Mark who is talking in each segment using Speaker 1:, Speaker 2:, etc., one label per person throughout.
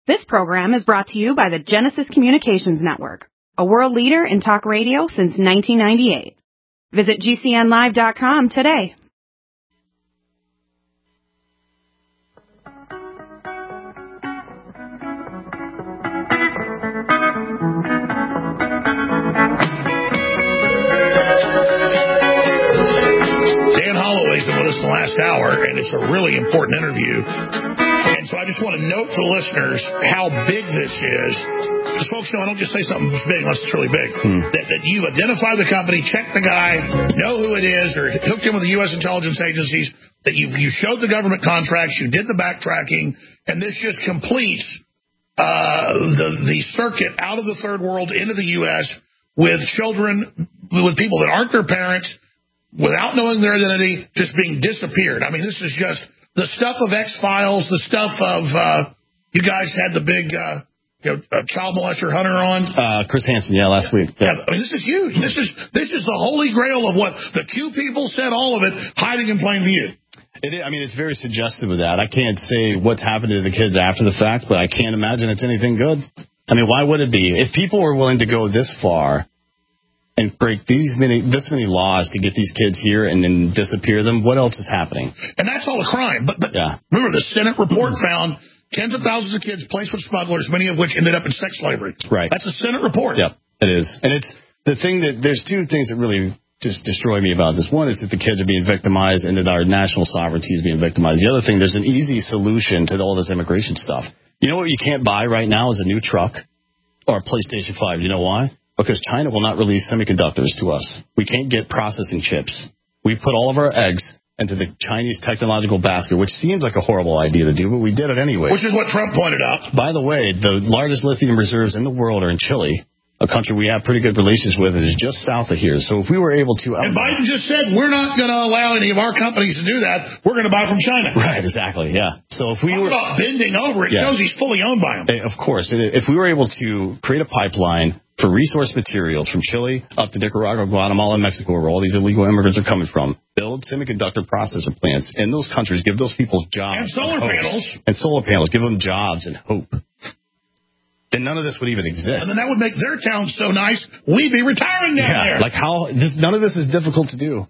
Speaker 1: This program is brought to you by the Genesis Communications Network, a world leader in talk radio since 1998. Visit GCNlive.com today.
Speaker 2: Dan Holloway's been with us the last hour, and it's a really important interview. And so I just want to note for the listeners how big this is. Because folks know I don't just say something big unless it's really big. That you identify the company, check the guy, know who it is, or hooked in with the U.S. intelligence agencies, that you showed the government contracts, you did the backtracking, and this just completes the circuit out of the third world into the U.S. with children, with people that aren't their parents, without knowing their identity, just being disappeared. I mean, this is just the stuff of X-Files, the stuff of, you guys had the big child molester hunter on.
Speaker 3: Chris Hansen, last week.
Speaker 2: Yeah. I mean, this is huge. This is the holy grail of what the Q people said, all of it, hiding in plain view.
Speaker 3: It's very suggestive of that. I can't say what's happened to the kids after the fact, but I can't imagine it's anything good. I mean, why would it be? If people were willing to go this far and break this many laws to get these kids here and then disappear them, what else is happening?
Speaker 2: And that's all a crime. But remember, the Senate report found tens of thousands of kids placed with smugglers, many of which ended up in sex slavery.
Speaker 3: Right.
Speaker 2: That's a Senate report.
Speaker 3: Yep, it is. And it's the thing that there's two things that really just destroy me about this. One is that the kids are being victimized and that our national sovereignty is being victimized. The other thing, there's an easy solution to all this immigration stuff. You know what you can't buy right now is a new truck or a PlayStation 5. You know why? Because China will not release semiconductors to us. We can't get processing chips. We put all of our eggs into the Chinese technological basket, which seems like a horrible idea to do, but we did it anyway.
Speaker 2: Which is what Trump pointed out.
Speaker 3: By the way, the largest lithium reserves in the world are in Chile, a country we have pretty good relations with. It is just south of here. So if we were able to...
Speaker 2: And Biden just said, we're not going to allow any of our companies to do that. We're going to buy from China.
Speaker 3: Right, exactly, yeah. So if we were
Speaker 2: about bending over, it shows he's fully owned by them.
Speaker 3: Of course. If we were able to create a pipeline for resource materials from Chile up to Nicaragua, Guatemala, and Mexico, where all these illegal immigrants are coming from, build semiconductor processor plants in those countries, give those people jobs.
Speaker 2: And solar panels.
Speaker 3: And solar panels. Give them jobs and hope. Then none of this would even exist.
Speaker 2: And then that would make their town so nice, we'd be retiring down there.
Speaker 3: Like none of this is difficult to do.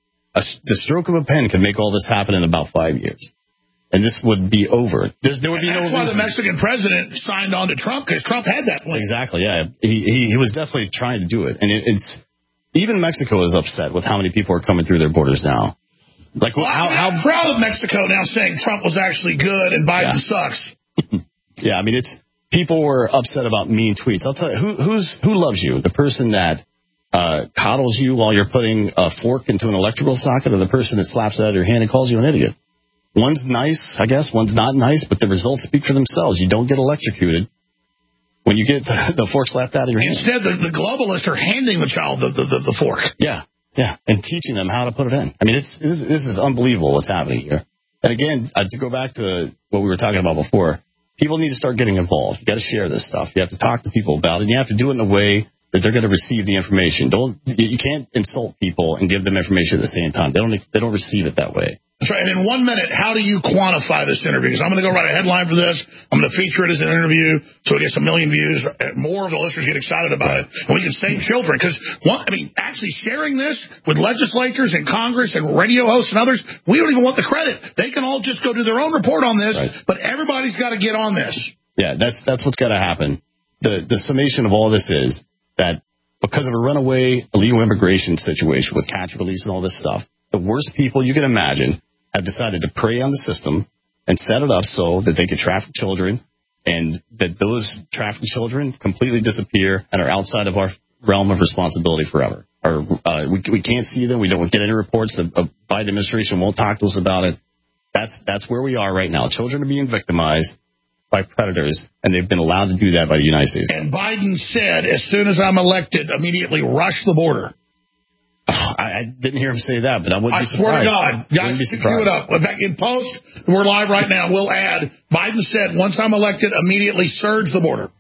Speaker 3: The stroke of a pen can make all this happen in about 5 years. And this would be over. There would be no reason.
Speaker 2: That's why the Mexican president signed on to Trump, because Trump had that plan.
Speaker 3: Exactly, yeah. He was definitely trying to do it. And it's even Mexico is upset with how many people are coming through their borders now. Like,
Speaker 2: how proud of Mexico now saying Trump was actually good and Biden sucks.
Speaker 3: Yeah, I mean, people were upset about mean tweets. I'll tell you, who loves you? The person that coddles you while you're putting a fork into an electrical socket, or the person that slaps it out of your hand and calls you an idiot? One's nice, I guess. One's not nice, but the results speak for themselves. You don't get electrocuted when you get the fork slapped out of your hand.
Speaker 2: Instead, the globalists are handing the child the fork.
Speaker 3: Yeah, and teaching them how to put it in. I mean, this is unbelievable what's happening here. And again, to go back to what we were talking about before, people need to start getting involved. You got to share this stuff. You have to talk to people about it, and you have to do it in a way that they're going to receive the information. You can't insult people and give them information at the same time. They don't receive it that way.
Speaker 2: That's right. And in 1 minute, how do you quantify this interview? Because I'm going to go write a headline for this. I'm going to feature it as an interview so it gets 1 million views. More of the listeners get excited about it. And we can save children. Because, actually sharing this with legislators and Congress and radio hosts and others, we don't even want the credit. They can all just go do their own report on this, but everybody's got to get on this.
Speaker 3: Yeah, that's what's got to happen. The summation of all this is that because of a runaway illegal immigration situation with catch release and all this stuff, the worst people you can imagine have decided to prey on the system and set it up so that they could traffic children, and that those trafficked children completely disappear and are outside of our realm of responsibility forever. Or we can't see them. We don't get any reports. The Biden administration won't talk to us about it. That's where we are right now. Children are being victimized by predators, and they've been allowed to do that by the United States.
Speaker 2: And Biden said, as soon as I'm elected, immediately rush the border.
Speaker 3: I didn't hear him say that, but I wouldn't be surprised.
Speaker 2: I swear to God. Guys, cue it up. In fact, in post, we're live right now. We'll add, Biden said, once I'm elected, immediately surge the border.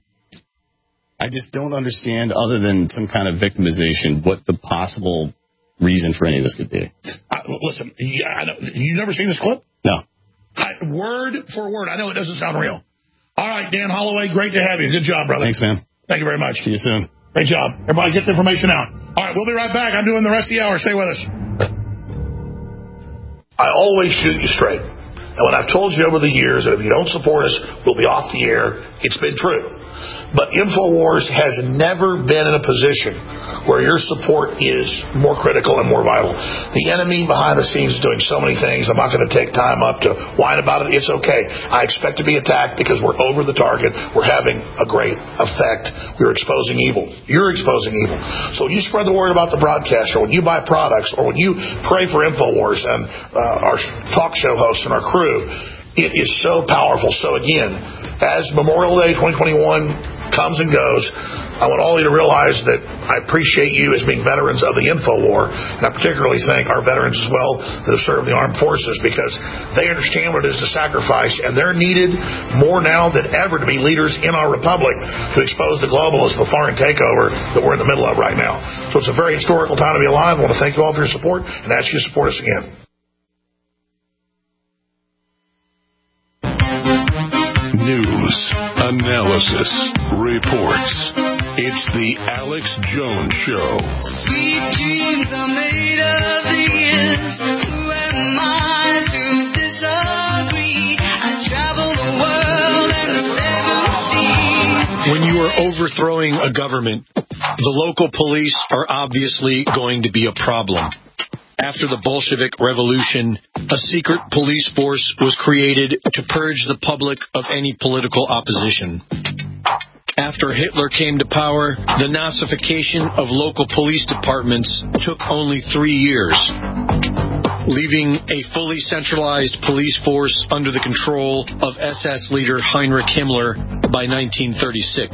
Speaker 3: I just don't understand, other than some kind of victimization, what the possible reason for any of this could be.
Speaker 2: Listen, you've never seen this clip?
Speaker 3: No.
Speaker 2: Word for word. I know it doesn't sound real. All right, Dan Holloway, great to have you. Good job, brother.
Speaker 3: Thanks, man.
Speaker 2: Thank you very much.
Speaker 3: See you soon.
Speaker 2: Great job. Everybody get the information out. All right, we'll be right back. I'm doing the rest of the hour. Stay with us. I always shoot you straight. And when I've told you over the years that if you don't support us, we'll be off the air, it's been true. But InfoWars has never been in a position where your support is more critical and more vital. The enemy behind the scenes is doing so many things. I'm not going to take time up to whine about it. It's okay. I expect to be attacked because we're over the target. We're having a great effect. We're exposing evil. You're exposing evil. So when you spread the word about the broadcast, or when you buy products, or when you pray for InfoWars and our talk show hosts and our crew, it is so powerful. So again, as Memorial Day 2021 comes and goes, I want all of you to realize that I appreciate you as being veterans of the InfoWar, and I particularly thank our veterans as well that have served the armed forces, because they understand what it is to sacrifice, and they're needed more now than ever to be leaders in our republic to expose the globalists, the foreign takeover that we're in the middle of right now. So it's a very historical time to be alive. I want to thank you all for your support and ask you to support us again.
Speaker 4: News, analysis, reports. It's the Alex Jones Show.
Speaker 5: Sweet dreams are made of these. Who am I to disagree? I travel the world and the seven seas.
Speaker 6: When you are overthrowing a government, the local police are obviously going to be a problem. After the Bolshevik Revolution, a secret police force was created to purge the public of any political opposition. After Hitler came to power, the Nazification of local police departments took only 3 years, leaving a fully centralized police force under the control of SS leader Heinrich Himmler by 1936.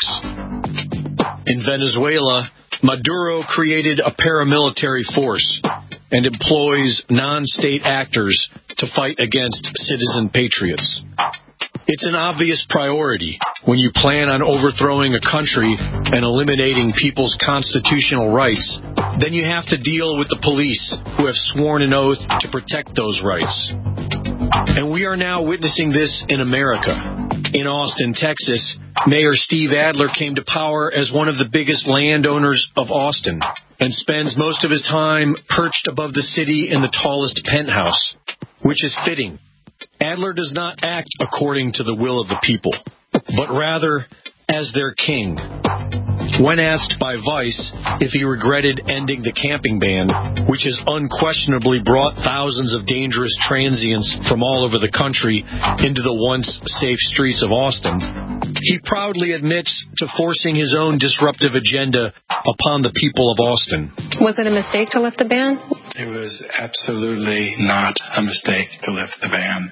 Speaker 6: In Venezuela, Maduro created a paramilitary force and employs non-state actors to fight against citizen patriots. It's an obvious priority when you plan on overthrowing a country and eliminating people's constitutional rights. Then you have to deal with the police who have sworn an oath to protect those rights. And we are now witnessing this in America. In Austin, Texas, Mayor Steve Adler came to power as one of the biggest landowners of Austin and spends most of his time perched above the city in the tallest penthouse, which is fitting. Adler does not act according to the will of the people, but rather as their king. When asked by Vice if he regretted ending the camping ban, which has unquestionably brought thousands of dangerous transients from all over the country into the once safe streets of Austin, he proudly admits to forcing his own disruptive agenda upon the people of Austin.
Speaker 7: Was it a mistake to lift the ban?
Speaker 8: It was absolutely not a mistake to lift the ban.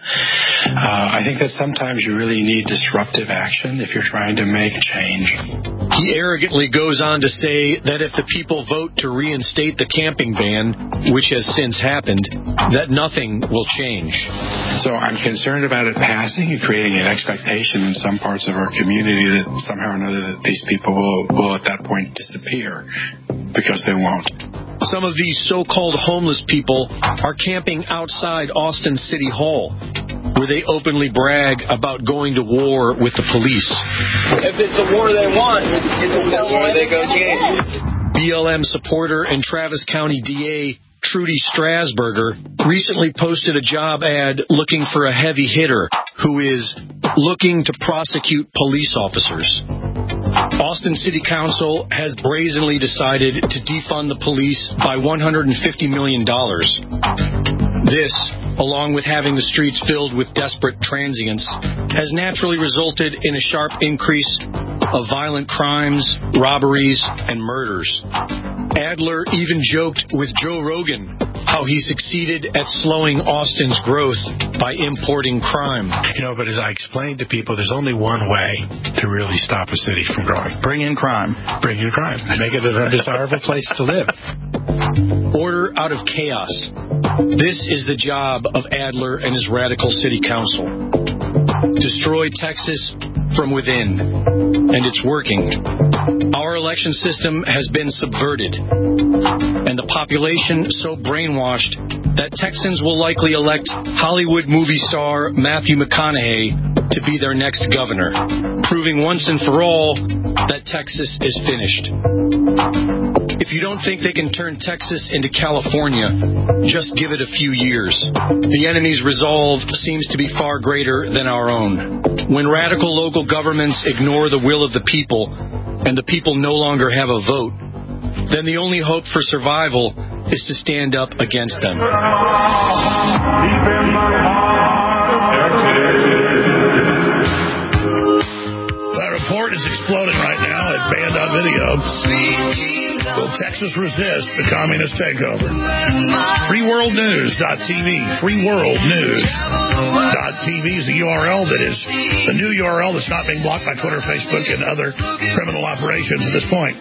Speaker 8: I think that sometimes you really need disruptive action if you're trying to make change.
Speaker 6: He arrogantly goes on to say that if the people vote to reinstate the camping ban, which has since happened, that nothing will change.
Speaker 8: So I'm concerned about it passing and creating an expectation in some parts of our community that somehow or another that these people will at that point disappear, because they won't.
Speaker 6: Some of these so-called homeless people are camping outside Austin City Hall, where they openly brag about going to war with the police.
Speaker 9: If it's a war they want, it's a war they go to.
Speaker 6: BLM supporter and Travis County DA Trudy Strasburger recently posted a job ad looking for a heavy hitter who is looking to prosecute police officers. Austin City Council has brazenly decided to defund the police by $150 million. This, along with having the streets filled with desperate transients, has naturally resulted in a sharp increase of violent crimes, robberies, and murders. Adler even joked with Joe Rogan how he succeeded at slowing Austin's growth by importing crime.
Speaker 8: But as I explained to people, there's only one way to really stop a city from growing. Bring in crime. Bring in crime. Make it an undesirable place to live.
Speaker 6: Order out of chaos. This is the job of Adler and his radical city council. Destroy Texas from within. And it's working. Our election system has been subverted. And the population so brainwashed that Texans will likely elect Hollywood movie star Matthew McConaughey to be their next governor, proving once and for all that Texas is finished. If you don't think they can turn Texas into California, just give it a few years. The enemy's resolve seems to be far greater than our own. When radical local governments ignore the will of the people, and the people no longer have a vote, then the only hope for survival is to stand up against them.
Speaker 2: That report is exploding right now at Band.video. Will Texas resist the communist takeover? FreeWorldNews.tv. FreeWorldNews.tv is the URL that is the new URL that's not being blocked by Twitter, Facebook, and other criminal operations at this point.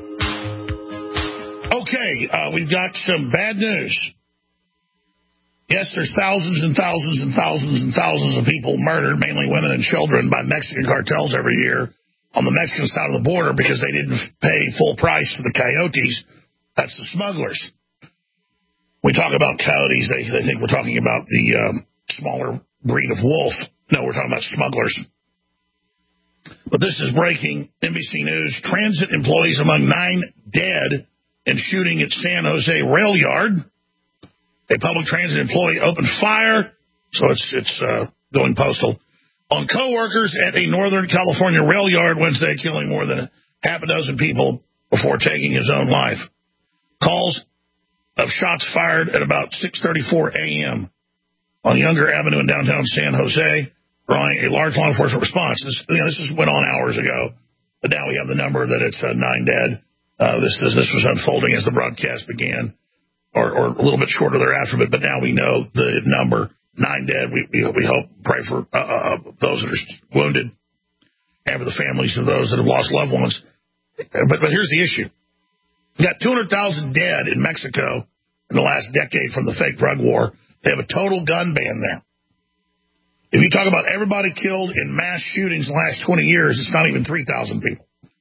Speaker 2: Okay, we've got some bad news. Yes, there's thousands and thousands and thousands and thousands of people murdered, mainly women and children, by Mexican cartels every year on the Mexican side of the border because they didn't pay full price for the coyotes. That's the smugglers. We talk about coyotes, they think we're talking about the smaller breed of wolf. No, we're talking about smugglers. But this is breaking NBC News. Transit employees among 9 dead in shooting at San Jose rail yard. A public transit employee opened fire, so it's going postal, on co-workers at a Northern California rail yard Wednesday, killing more than half a dozen people before taking his own life. Calls of shots fired at about 6:34 a.m. on Younger Avenue in downtown San Jose, drawing a large law enforcement response. This went on hours ago, but now we have the number that it's 9 dead. This was unfolding as the broadcast began, or a little bit shorter thereafter, but now we know the number, 9 dead. We hope, pray for those that are wounded and for the families of those that have lost loved ones. But here's the issue. We got 200,000 dead in Mexico in the last decade from the fake drug war. They have a total gun ban there. If you talk about everybody killed in mass shootings in the last 20 years, it's not even 3,000 people.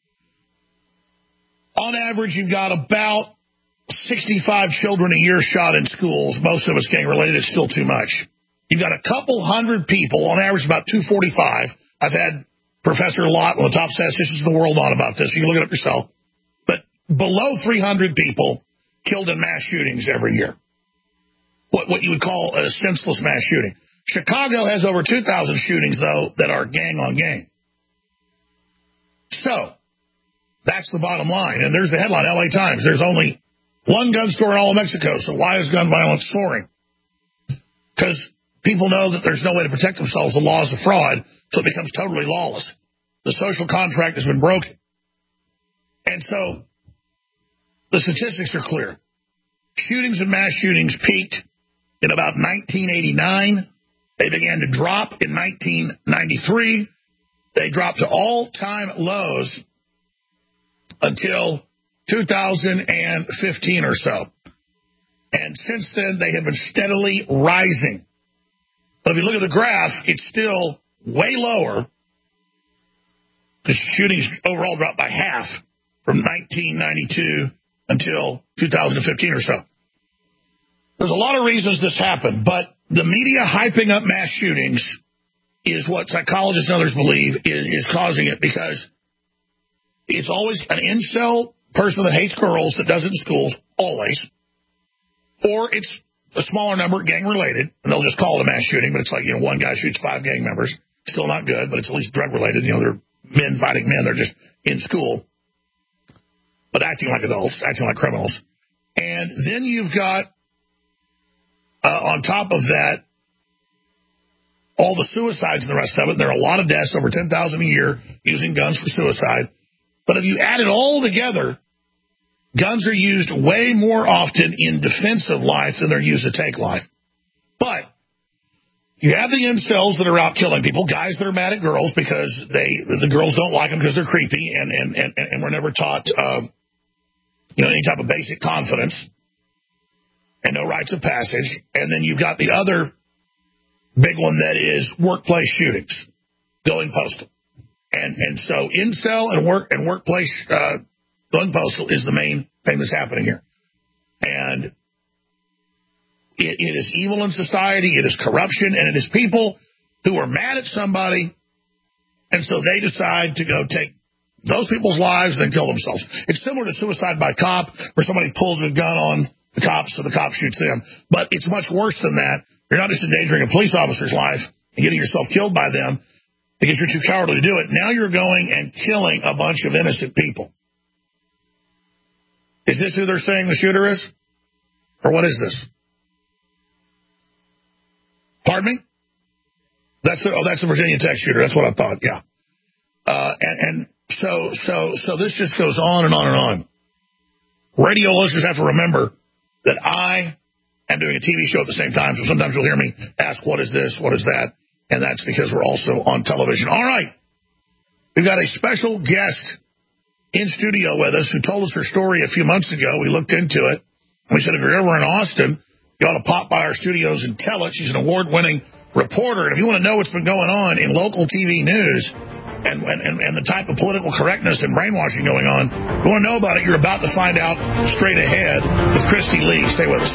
Speaker 2: On average, you've got about 65 children a year shot in schools. Most of it's gang related. It's still too much. You've got a couple hundred people, on average about 245. I've had Professor Lott, one of the top statisticians in the world, on about this. You can look it up yourself. But below 300 people killed in mass shootings every year. What you would call a senseless mass shooting. Chicago has over 2,000 shootings, though, that are gang on gang. So that's the bottom line. And there's the headline, LA Times. There's only one gun store in all of Mexico, so why is gun violence soaring? Because people know that there's no way to protect themselves. The law is a fraud, so it becomes totally lawless. The social contract has been broken. And so the statistics are clear. Shootings and mass shootings peaked in about 1989. They began to drop in 1993. They dropped to all-time lows until 2015 or so. And since then, they have been steadily rising. But if you look at the graph, it's still way lower. The shootings overall dropped by half from 1992 until 2015 or so. There's a lot of reasons this happened, but the media hyping up mass shootings is what psychologists and others believe is causing it, because it's always an incel person that hates girls that does it in schools, always. Or it's a smaller number, gang-related, and they'll just call it a mass shooting, but it's like, one guy shoots 5 gang members. Still not good, but it's at least drug-related. They're men fighting men. They're just in school, but acting like adults, acting like criminals. And then you've got, on top of that, all the suicides and the rest of it. There are a lot of deaths, over 10,000 a year, using guns for suicide. But if you add it all together, guns are used way more often in defense of life than they're used to take life. But you have the incels that are out killing people, guys that are mad at girls because the girls don't like them because they're creepy and were never taught any type of basic confidence and no rites of passage. And then you've got the other big one that is workplace shootings, going postal. And so incel and workplace going postal is the main thing that's happening here. And it is evil in society, it is corruption, and it is people who are mad at somebody And so they decide to go take those people's lives and then kill themselves. It's similar to suicide by cop, where somebody pulls a gun on the cops so the cop shoots them. But it's much worse than that. You're not just endangering a police officer's life and getting yourself killed by them because you're too cowardly to do it. Now you're going and killing a bunch of innocent people. Is this who they're saying the shooter is? Or what is this? Pardon me? That's the Virginia Tech shooter. That's what I thought, yeah. So this just goes on and on and on. Radio listeners have to remember that I am doing a TV show at the same time, so sometimes you'll hear me ask, what is this, what is that? And that's because we're also on television. All right. We've got a special guest in studio with us who told us her story a few months ago. We looked into it. We said, if you're ever in Austin, you ought to pop by our studios and tell it. She's an award-winning reporter. And if you want to know what's been going on in local TV news and the type of political correctness and brainwashing going on, if you want to know about it, you're about to find out straight ahead with Christy Lee. Stay with us.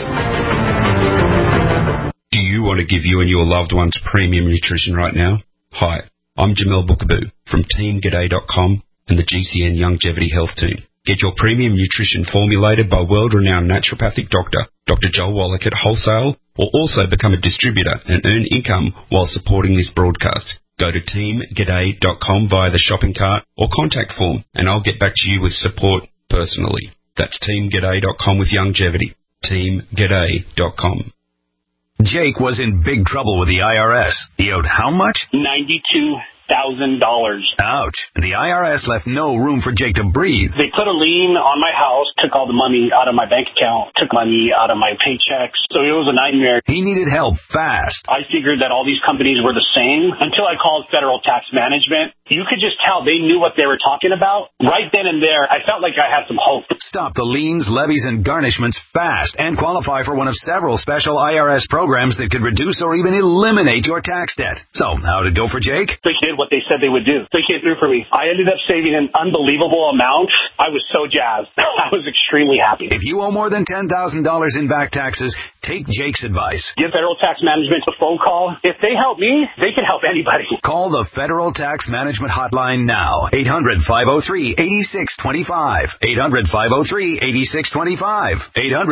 Speaker 10: Do you want to give you and your loved ones premium nutrition right now? Hi, I'm Jamel Bookaboo from TeamGaday.com and the GCN Longevity Health Team. Get your premium nutrition formulated by world-renowned naturopathic doctor, Dr. Joel Wallach at Wholesale, or also become a distributor and earn income while supporting this broadcast. Go to TeamGaday.com via the shopping cart or contact form, and I'll get back to you with support personally. That's TeamGaday.com with longevity. TeamGaday.com.
Speaker 11: Jake was in big trouble with the IRS. He owed how much?
Speaker 12: $92,000.
Speaker 11: Ouch. And the IRS left no room for Jake to breathe.
Speaker 12: They put a lien on my house, took all the money out of my bank account, took money out of my paychecks. So it was a nightmare.
Speaker 11: He needed help fast.
Speaker 12: I figured that all these companies were the same until I called Federal Tax Management. You could just tell they knew what they were talking about. Right then and there, I felt like I had some hope.
Speaker 11: Stop the liens, levies, and garnishments fast and qualify for one of several special IRS programs that could reduce or even eliminate your tax debt. So, how'd it go for Jake?
Speaker 12: They did what they said they would do. They came through for me. I ended up saving an unbelievable amount. I was so jazzed. I was extremely happy.
Speaker 11: If you owe more than $10,000 in back taxes, take Jake's advice.
Speaker 12: Give Federal Tax Management a phone call. If they help me, they can help anybody.
Speaker 11: Call the Federal Tax Management Hotline now. 800-503-8625. 800-503-8625.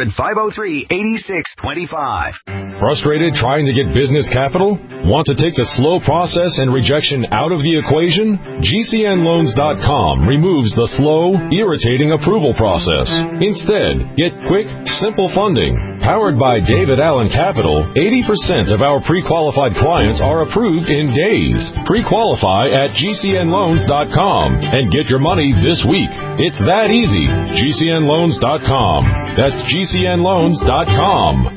Speaker 11: 800-503-8625.
Speaker 13: Frustrated trying to get business capital? Want to take the slow process and rejection out of the equation? GCNloans.com removes the slow, irritating approval process. Instead, get quick, simple funding. Powered by David Allen Capital, 80% of our pre-qualified clients are approved in days. Pre-qualify at GCNloans.com and get your money this week. It's that easy. GCNloans.com. That's GCNloans.com.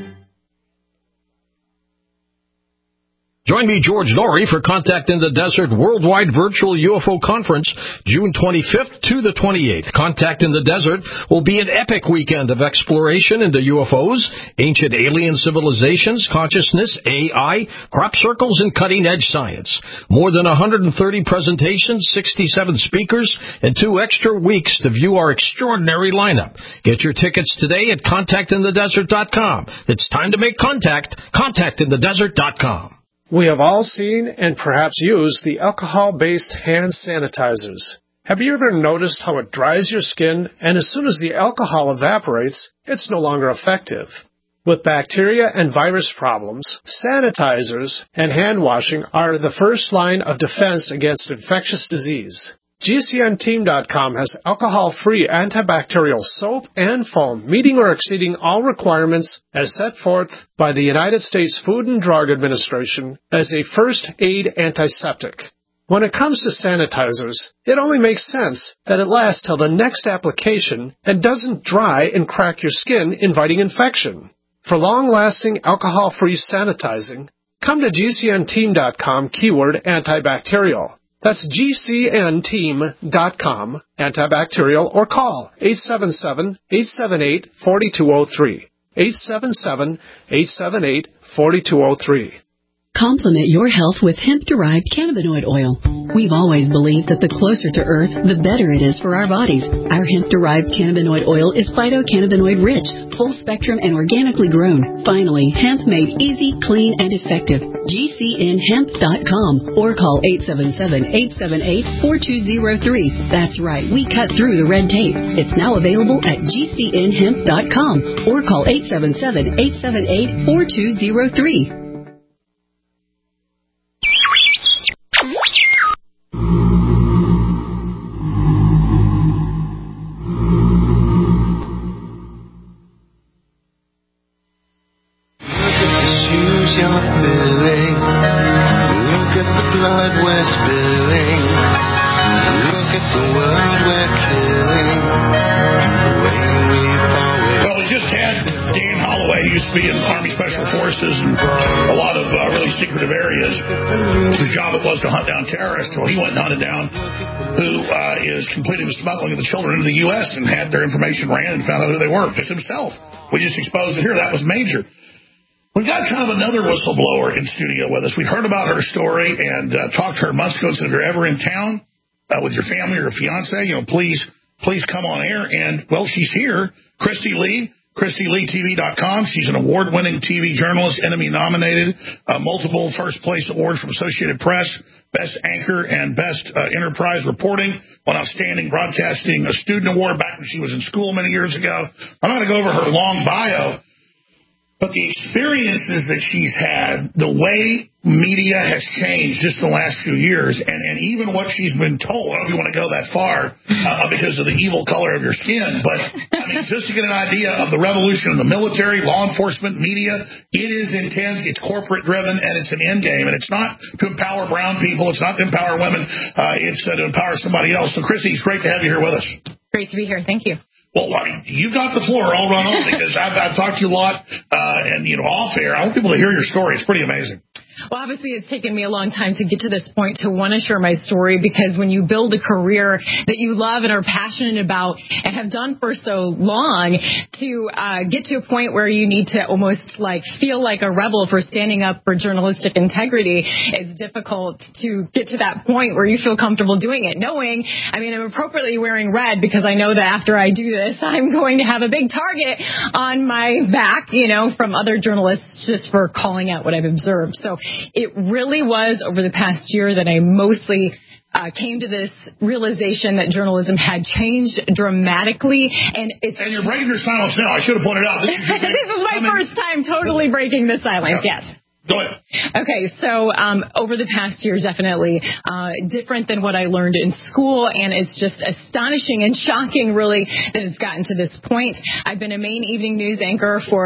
Speaker 14: Join me, George Norrie, for Contact in the Desert Worldwide Virtual UFO Conference, June 25th to the 28th. Contact in the Desert will be an epic weekend of exploration into UFOs, ancient alien civilizations, consciousness, AI, crop circles, and cutting-edge science. More than 130 presentations, 67 speakers, and 2 extra weeks to view our extraordinary lineup. Get your tickets today at contactinthedesert.com. It's time to make contact. Contactinthedesert.com.
Speaker 15: We have all seen and perhaps used the alcohol-based hand sanitizers. Have you ever noticed how it dries your skin, and as soon as the alcohol evaporates, it's no longer effective? With bacteria and virus problems, sanitizers and hand washing are the first line of defense against infectious disease. GCNteam.com has alcohol-free antibacterial soap and foam meeting or exceeding all requirements as set forth by the United States Food and Drug Administration as a first aid antiseptic. When it comes to sanitizers, it only makes sense that it lasts till the next application and doesn't dry and crack your skin, inviting infection. For long-lasting alcohol-free sanitizing, come to GCNteam.com keyword antibacterial. That's GCNteam.com, antibacterial, or call 877-878-4203. 877-878-4203.
Speaker 16: Complement your health with hemp-derived cannabinoid oil. We've always believed that the closer to Earth, the better it is for our bodies. Our hemp-derived cannabinoid oil is phytocannabinoid-rich, full-spectrum, and organically grown. Finally, hemp made easy, clean, and effective. GCNHemp.com or call 877-878-4203. That's right, we cut through the red tape. It's now available at GCNHemp.com or call 877-878-4203.
Speaker 2: And a lot of really secretive areas. Whose job it was to hunt down terrorists. Well, he went and hunted down who is completing the smuggling of the children into the U.S. and had their information ran and found out who they were. Just himself. We just exposed it here. That was major. We've got kind of another whistleblower in studio with us. We heard about her story and talked to her months ago and said, if you're ever in town with your family or fiance, please come on air. And, well, she's here. Christy Lee. ChristyLeeTV.com. She's an award-winning TV journalist, Emmy-nominated, multiple first-place awards from Associated Press, Best Anchor and Best Enterprise Reporting, won Outstanding Broadcasting a Student Award back when she was in school many years ago. I'm not going to go over her long bio, but the experiences that she's had, the way media has changed just in the last few years, and even what she's been told. I don't know if you want to go that far because of the evil color of your skin, but I mean, just to get an idea of the revolution in the military, law enforcement, media, it is intense, it's corporate-driven, and it's an end game. And it's not to empower brown people, it's not to empower women, it's to empower somebody else. So, Christy, it's great to have you here with us.
Speaker 17: Great to be here. Thank you.
Speaker 2: Well, you got the floor. I'll run on because I've talked to you a lot, and off air. I want people to hear your story. It's pretty amazing.
Speaker 17: Well, obviously, it's taken me a long time to get to this point to want to share my story, because when you build a career that you love and are passionate about and have done for so long, to get to a point where you need to almost feel like a rebel for standing up for journalistic integrity is difficult to get to that point where you feel comfortable doing it, knowing, I'm appropriately wearing red because I know that after I do this, I'm going to have a big target on my back, from other journalists just for calling out what I've observed. So it really was over the past year that I mostly came to this realization that journalism had changed dramatically, and
Speaker 2: you're breaking your silence now. I should have pointed out this
Speaker 17: is my first time totally breaking the silence. Yes.
Speaker 2: Go ahead.
Speaker 17: Okay, so over the past year, definitely different than what I learned in school, and it's just astonishing and shocking, really, that it's gotten to this point. I've been a main evening news anchor for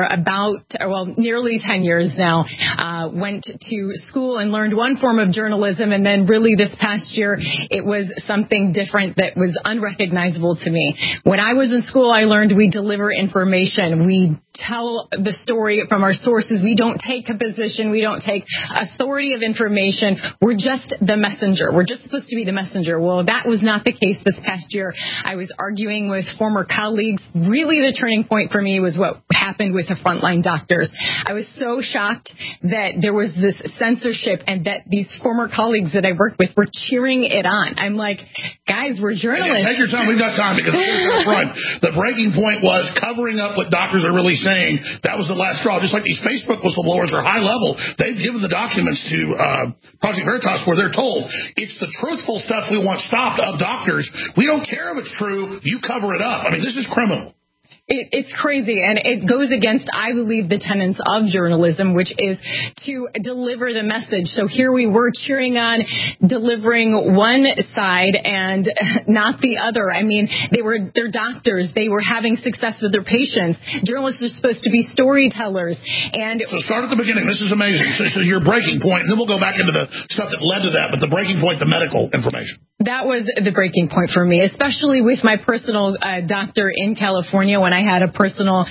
Speaker 17: nearly 10 years now. Went to school and learned one form of journalism, and then really this past year, it was something different that was unrecognizable to me. When I was in school, I learned we deliver information. We tell the story from our sources. We don't take a position. We don't take authority of information. We're just the messenger. We're just supposed to be the messenger. Well, that was not the case this past year. I was arguing with former colleagues. Really, the turning point for me was what happened with the frontline doctors. I was so shocked that there was this censorship and that these former colleagues that I worked with were cheering it on. I'm like, guys, we're journalists.
Speaker 2: Take your time. We've got time because the breaking point was covering up what doctors are really saying. That was the last straw. Just like these Facebook whistleblowers are high level. They've given the documents to Project Veritas where they're told it's the truthful stuff we want stopped of doctors. We don't care if it's true. You cover it up. This is criminal.
Speaker 17: It's crazy, and it goes against, I believe, the tenets of journalism, which is to deliver the message. So here we were cheering on delivering one side and not the other. They're doctors. They were having success with their patients. Journalists are supposed to be storytellers. So
Speaker 2: start at the beginning. This is amazing. So your breaking point, and then we'll go back into the stuff that led to that, but the breaking point, the medical information.
Speaker 17: That was the breaking point for me, especially with my personal doctor in California. When I had a personal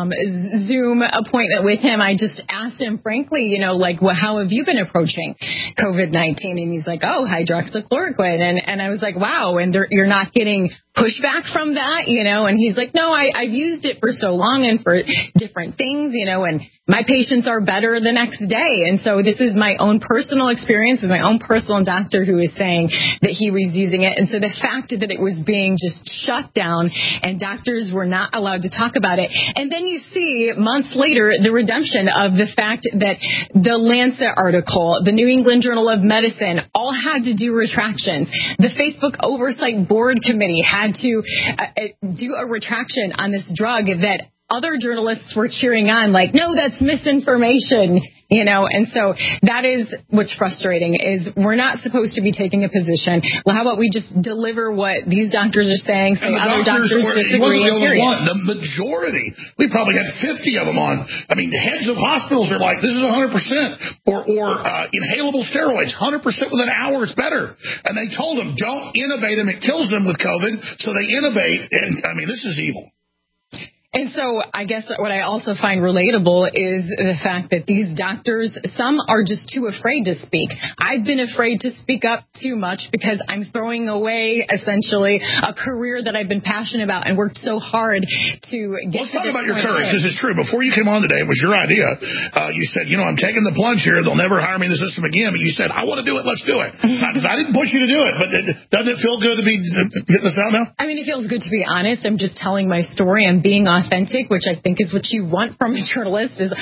Speaker 17: Zoom appointment with him, I just asked him frankly, how have you been approaching COVID-19? And he's like, hydroxychloroquine. And I was like, wow. And you're not getting pushback from that, and he's like, no, I've used it for so long and for different things, and my patients are better the next day. And so this is my own personal experience with my own personal doctor who is saying that he was using it. And so the fact that it was being just shut down and doctors were not allowed to talk about it. And then you see months later the redemption of the fact that the Lancet article, the New England Journal of Medicine, all had to do retractions. The Facebook Oversight Board Committee had to do a retraction on this drug that other journalists were cheering on, like, no, that's misinformation, and so that is what's frustrating is we're not supposed to be taking a position. Well, how about we just deliver what these doctors are saying, say other doctors disagree.
Speaker 2: He wasn't the only one. The majority, we probably had 50 of them on. I mean, the heads of hospitals are like, this is 100%, or inhalable steroids, 100% within an hour is better. And they told them, don't innovate them, it kills them with COVID, so they innovate, and I mean, this is evil.
Speaker 17: And so I guess what I also find relatable is the fact that these doctors, some are just too afraid to speak. I've been afraid to speak up too much because I'm throwing away, essentially, a career that I've been passionate about and worked so hard to get.
Speaker 2: Let's talk about your courage. This is true. Before you came on today, it was your idea. You said, I'm taking the plunge here. They'll never hire me in the system again. But you said, I want to do it. Let's do it. Because I didn't push you to do it. But doesn't it feel good to be getting this out now?
Speaker 17: I mean, it feels good to be honest. I'm just telling my story. I'm being authentic, which I think is what you want from a journalist, is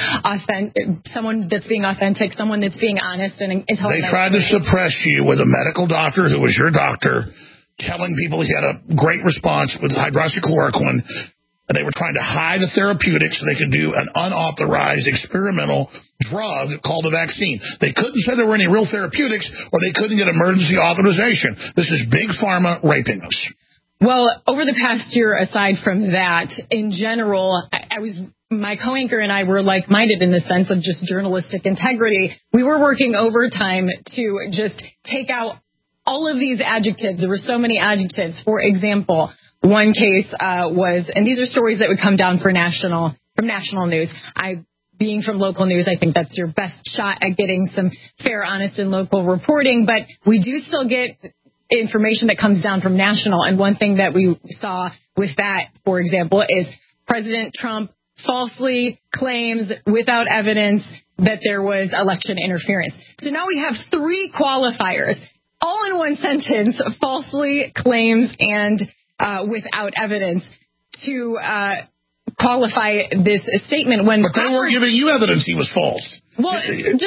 Speaker 17: someone that's being authentic, someone that's being honest. And
Speaker 2: they tried to suppress you with a medical doctor who was your doctor, telling people he had a great response with hydroxychloroquine, and they were trying to hide the therapeutics so they could do an unauthorized experimental drug called a vaccine. They couldn't say there were any real therapeutics, or they couldn't get emergency authorization. This is big pharma raping us.
Speaker 17: Well, over the past year, aside from that, in general, my co-anchor and I were like-minded in the sense of just journalistic integrity. We were working overtime to just take out all of these adjectives. There were so many adjectives. For example, one case was, and these are stories that would come down from national news. Being from local news, I think that's your best shot at getting some fair, honest, and local reporting. But we do still get information that comes down from national. And one thing that we saw with that, for example, is President Trump falsely claims without evidence that there was election interference. So now we have three qualifiers, all in one sentence: falsely claims and without evidence, to qualify this statement. But
Speaker 2: they weren't giving you evidence he was false.
Speaker 17: Well,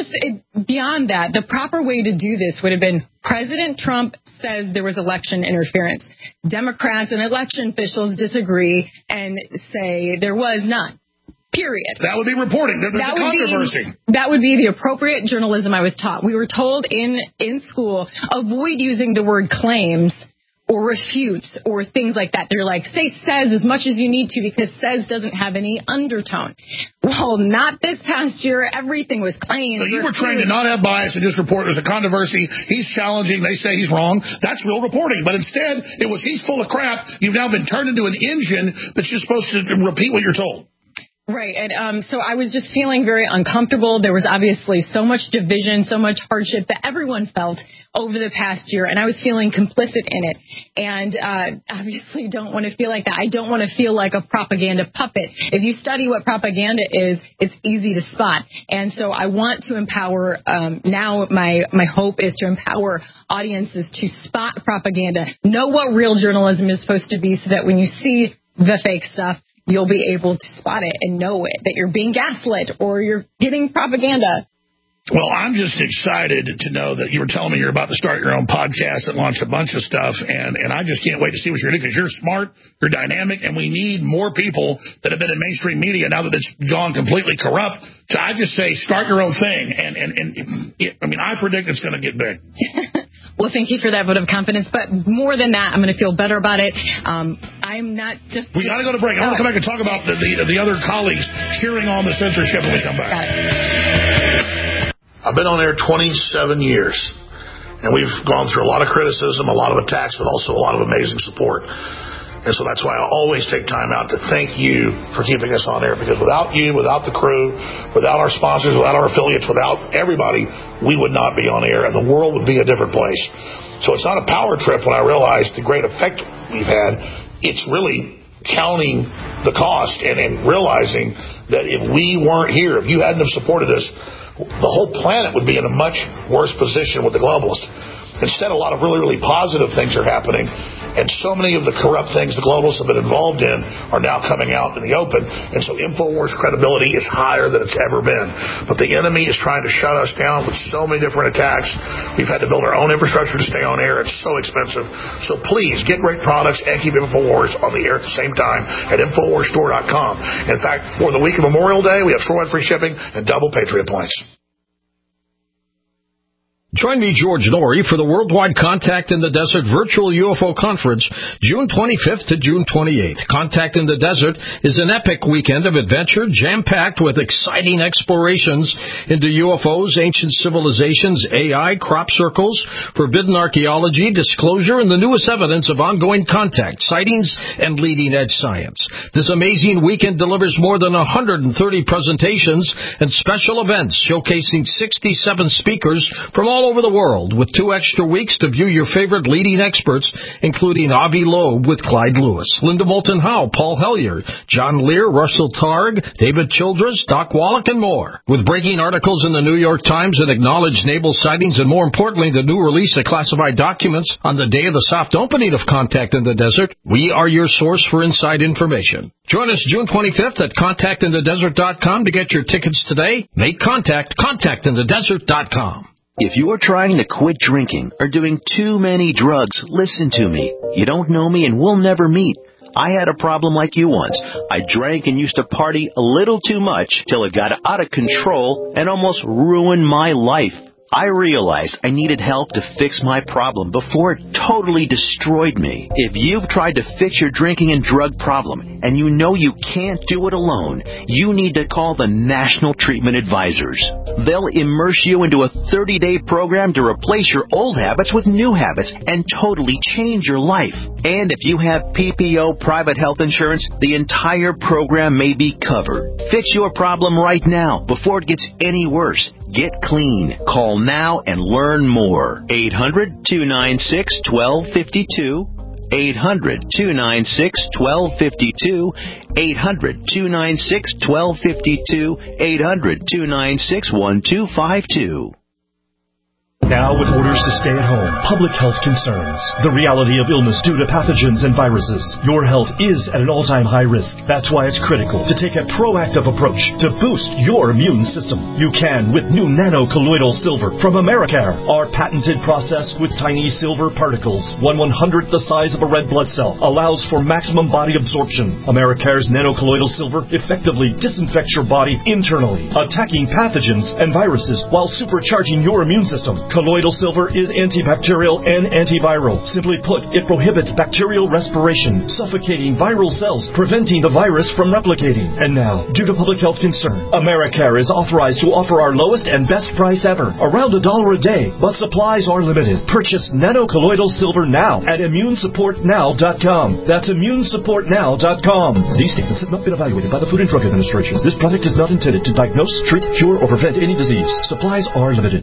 Speaker 17: beyond that, the proper way to do this would have been President Trump says there was election interference. Democrats and election officials disagree and say there was none. Period.
Speaker 2: That would be reporting. There's a controversy.
Speaker 17: That would be the appropriate journalism I was taught. We were told in school, avoid using the word claims or refutes or things like that. They're like, say says as much as you need to because says doesn't have any undertone. Well, not this past year. Everything was claims.
Speaker 2: So you were trained to not have bias and just report there's a controversy. He's challenging. They say he's wrong. That's real reporting. But instead, it was he's full of crap. You've now been turned into an engine that's just supposed to repeat what you're told.
Speaker 17: Right. And so I was just feeling very uncomfortable. There was obviously so much division, so much hardship that everyone felt over the past year. And I was feeling complicit in it. And obviously don't want to feel like that. I don't want to feel like a propaganda puppet. If you study what propaganda is, it's easy to spot. And so I want to empower, now my hope is to empower audiences to spot propaganda, know what real journalism is supposed to be so that when you see the fake stuff, you'll be able to spot it and know it, that you're being gaslit or you're getting propaganda.
Speaker 2: Well, I'm just excited to know that you were telling me you're about to start your own podcast and launch a bunch of stuff, and I just can't wait to see what you're doing because you're smart, you're dynamic, and we need more people that have been in mainstream media now that it's gone completely corrupt. So I just say start your own thing, and I predict it's going to get big.
Speaker 17: Well, thank you for that vote of confidence. But more than that, I'm going to feel better about it. I'm not just...
Speaker 2: We got to go to break. I want to come back and talk about the other colleagues cheering on the censorship when we come back.
Speaker 17: Got it.
Speaker 2: I've been on air 27 years, and we've gone through a lot of criticism, a lot of attacks, but also a lot of amazing support. And so that's why I always take time out to thank you for keeping us on air, because without you, without the crew, without our sponsors, without our affiliates, without everybody, we would not be on air, and the world would be a different place. So it's not a power trip when I realized the great effect we've had. It's really counting the cost and realizing that if we weren't here, if you hadn't have supported us, the whole planet would be in a much worse position with the globalists. Instead, a lot of really, really positive things are happening, and so many of the corrupt things the globalists have been involved in are now coming out in the open, and so InfoWars credibility is higher than it's ever been. But the enemy is trying to shut us down with so many different attacks. We've had to build our own infrastructure to stay on air. It's so expensive. So please, get great products and keep InfoWars on the air at the same time at InfoWarsStore.com. In fact, for the week of Memorial Day, we have shorewide free shipping and double Patriot points.
Speaker 14: Join me, George Norrie, for the Worldwide Contact in the Desert Virtual UFO Conference, June 25th to June 28th. Contact in the Desert is an epic weekend of adventure, jam-packed with exciting explorations into UFOs, ancient civilizations, AI, crop circles, forbidden archaeology, disclosure, and the newest evidence of ongoing contact, sightings, and leading-edge science. This amazing weekend delivers more than 130 presentations and special events showcasing 67 speakers from all over the world, with 2 extra weeks to view your favorite leading experts, including Avi Loeb with Clyde Lewis, Linda Moulton Howe, Paul Hellyer, John Lear, Russell Targ, David Childress, Doc Wallach, and more. With breaking articles in the New York Times and acknowledged naval sightings, and more importantly, the new release of classified documents on the day of the soft opening of Contact in the Desert, we are your source for inside information. Join us June 25th at contactinthedesert.com to get your tickets today. Make contact, contactinthedesert.com.
Speaker 18: If you are trying to quit drinking or doing too many drugs, listen to me. You don't know me and we'll never meet. I had a problem like you once. I drank and used to party a little too much till it got out of control and almost ruined my life. I realized I needed help to fix my problem before it totally destroyed me. If you've tried to fix your drinking and drug problem and you know you can't do it alone, you need to call the National Treatment Advisors. They'll immerse you into a 30-day program to replace your old habits with new habits and totally change your life. And if you have PPO private health insurance, the entire program may be covered. Fix your problem right now before it gets any worse. Get clean. Call now and learn more. 800-296-1252. 800-296-1252. 800-296-1252. 800-296-1252.
Speaker 19: Now with orders to stay at home, public health concerns, the reality of illness due to pathogens and viruses, your health is at an all-time high risk. That's why it's critical to take a proactive approach to boost your immune system. You can with new nano-colloidal silver from Americare. Our patented process with tiny silver particles, 1/100th the size of a red blood cell, allows for maximum body absorption. Americare's nano-colloidal silver effectively disinfects your body internally, attacking pathogens and viruses while supercharging your immune system. Colloidal silver is antibacterial and antiviral. Simply put, it prohibits bacterial respiration, suffocating viral cells, preventing the virus from replicating. And now, due to public health concern, Americare is authorized to offer our lowest and best price ever, around $1 a day, but supplies are limited. Purchase nano-colloidal silver now at immunesupportnow.com. That's immunesupportnow.com. These statements have not been evaluated by the Food and Drug Administration. This product is not intended to diagnose, treat, cure, or prevent any disease. Supplies are limited.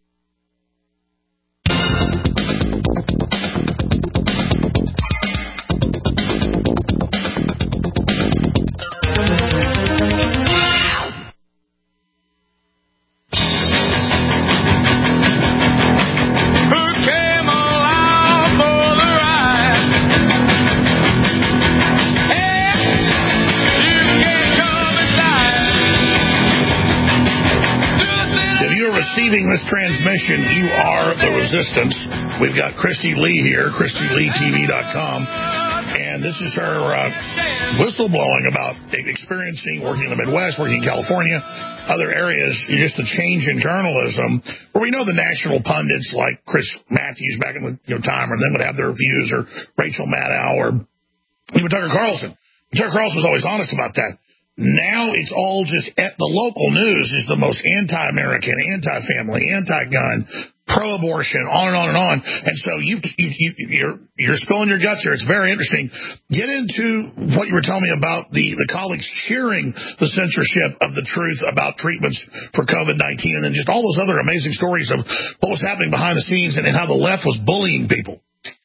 Speaker 2: This transmission, you are the resistance. We've got Christy Lee here, ChristyLeeTV.com, and this is her whistleblowing about experiencing working in the Midwest, working in California, other areas, just the change in journalism, where we know the national pundits like Chris Matthews back in the time, or then would have their views, or Rachel Maddow, or even Tucker Carlson. Tucker Carlson was always honest about that. Now it's all just at the local news is the most anti-American, anti-family, anti-gun, pro-abortion, on and on and on. And so you're spilling your guts here. It's very interesting. Get into what you were telling me about the colleagues cheering the censorship of the truth about treatments for COVID-19, and then just all those other amazing stories of what was happening behind the scenes and how the left was bullying people.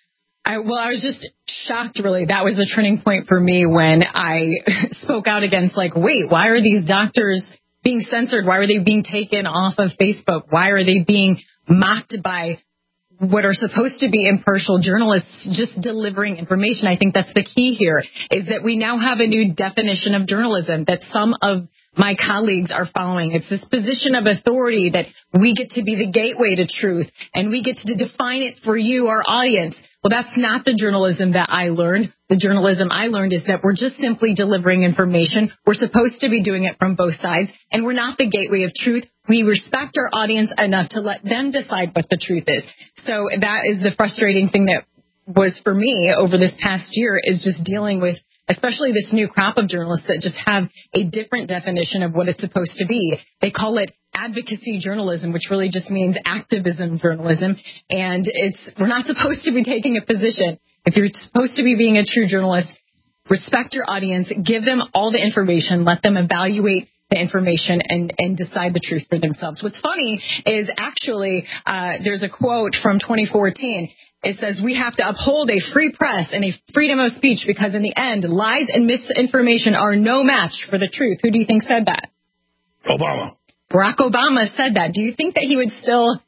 Speaker 17: I was just shocked, really. That was the turning point for me when I spoke out against, wait, why are these doctors being censored? Why are they being taken off of Facebook? Why are they being mocked by what are supposed to be impartial journalists just delivering information? I think that's the key here, is that we now have a new definition of journalism that some of my colleagues are following. It's this position of authority that we get to be the gateway to truth, and we get to define it for you, our audience. Well, that's not the journalism that I learned. The journalism I learned is that we're just simply delivering information. We're supposed to be doing it from both sides, and we're not the gateway of truth. We respect our audience enough to let them decide what the truth is. So that is the frustrating thing that was for me over this past year, is just dealing with especially this new crop of journalists that just have a different definition of what it's supposed to be. They call it advocacy journalism, which really just means activism journalism. And we're not supposed to be taking a position. If you're supposed to be being a true journalist, respect your audience, give them all the information, let them evaluate the information and decide the truth for themselves. What's funny is actually there's a quote from 2014. It says, we have to uphold a free press and a freedom of speech because in the end, lies and misinformation are no match for the truth. Who do you think said that?
Speaker 2: Obama.
Speaker 17: Barack Obama said that. Do you think that he would still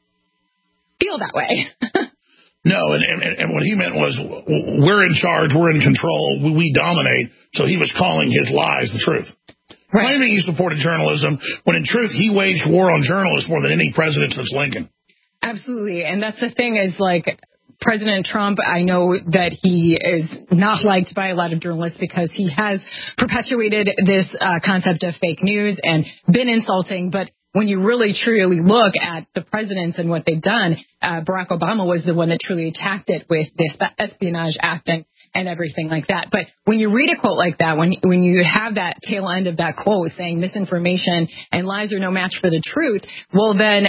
Speaker 17: feel that way?
Speaker 2: No, and what he meant was, we're in charge, we're in control, we dominate, so he was calling his lies the truth. Right. Claiming he supported journalism, when in truth he waged war on journalists more than any president since Lincoln. Absolutely,
Speaker 17: and that's the thing is, President Trump, I know that he is not liked by a lot of journalists because he has perpetuated this concept of fake news and been insulting. But when you really truly look at the presidents and what they've done, Barack Obama was the one that truly attacked it with this Espionage Act and everything like that. But when you read a quote like that, when you have that tail end of that quote saying misinformation and lies are no match for the truth, well, then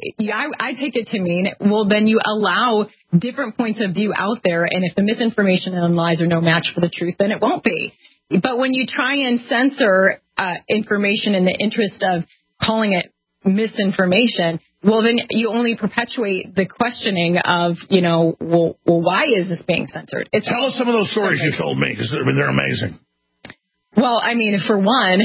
Speaker 17: I take it to mean, well, then you allow different points of view out there. And if the misinformation and lies are no match for the truth, then it won't be. But when you try and censor information in the interest of calling it misinformation, well, then you only perpetuate the questioning of, well, why is this being censored?
Speaker 2: Tell us some of those stories you told me, because they're amazing.
Speaker 17: Well, I mean, for one,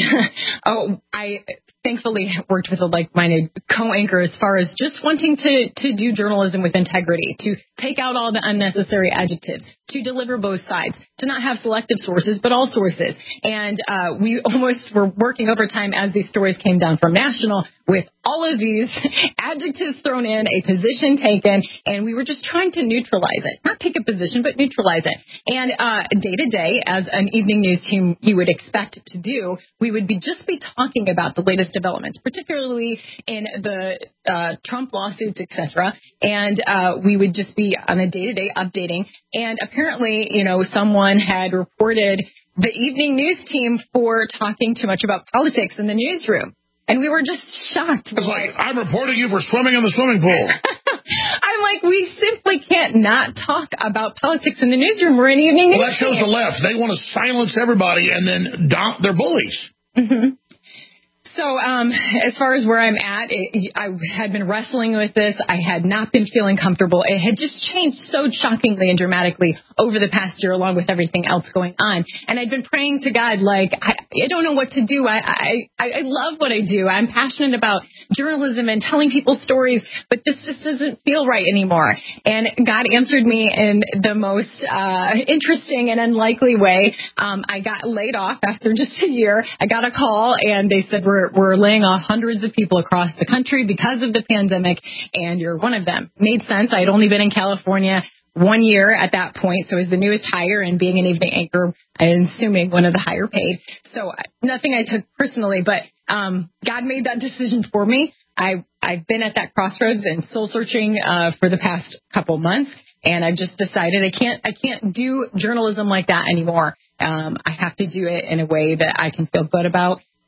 Speaker 17: I thankfully worked with a like-minded co-anchor as far as just wanting to do journalism with integrity, to take out all the unnecessary adjectives, to deliver both sides, to not have selective sources, but all sources. And we almost were working overtime as these stories came down from national with all of these adjectives thrown in, a position taken, and we were just trying to neutralize it. Not take a position, but neutralize it. And day to day, as an evening news team you would expect to do, we would be talking about the latest developments, particularly in the Trump lawsuits, etc. And we would just be on a day-to-day updating. And apparently, someone had reported the evening news team for talking too much about politics in the newsroom. And we were just shocked.
Speaker 2: It's like, I'm reporting you for swimming in the swimming pool.
Speaker 17: I'm like, we simply can't not talk about politics in the newsroom. We're an evening news.
Speaker 2: Well, that shows the left. They want to silence everybody and then they're bullies.
Speaker 17: Mm-hmm. So as far as where I'm at, I had been wrestling with this. I had not been feeling comfortable. It had just changed so shockingly and dramatically over the past year, along with everything else going on. And I'd been praying to God, I don't know what to do. I love what I do. I'm passionate about journalism and telling people stories, but this just doesn't feel right anymore. And God answered me in the most interesting and unlikely way. I got laid off after just a year. I got a call and they said, we're laying off hundreds of people across the country because of the pandemic, and you're one of them. Made sense. I'd only been in California 1 year at that point, so as the newest hire and being an evening anchor, I'm assuming one of the higher paid. So nothing I took personally, but God made that decision for me. I've been at that crossroads and soul searching for the past couple months, and I've just decided I can't do journalism like that anymore. I have to do it in a way that I can feel good about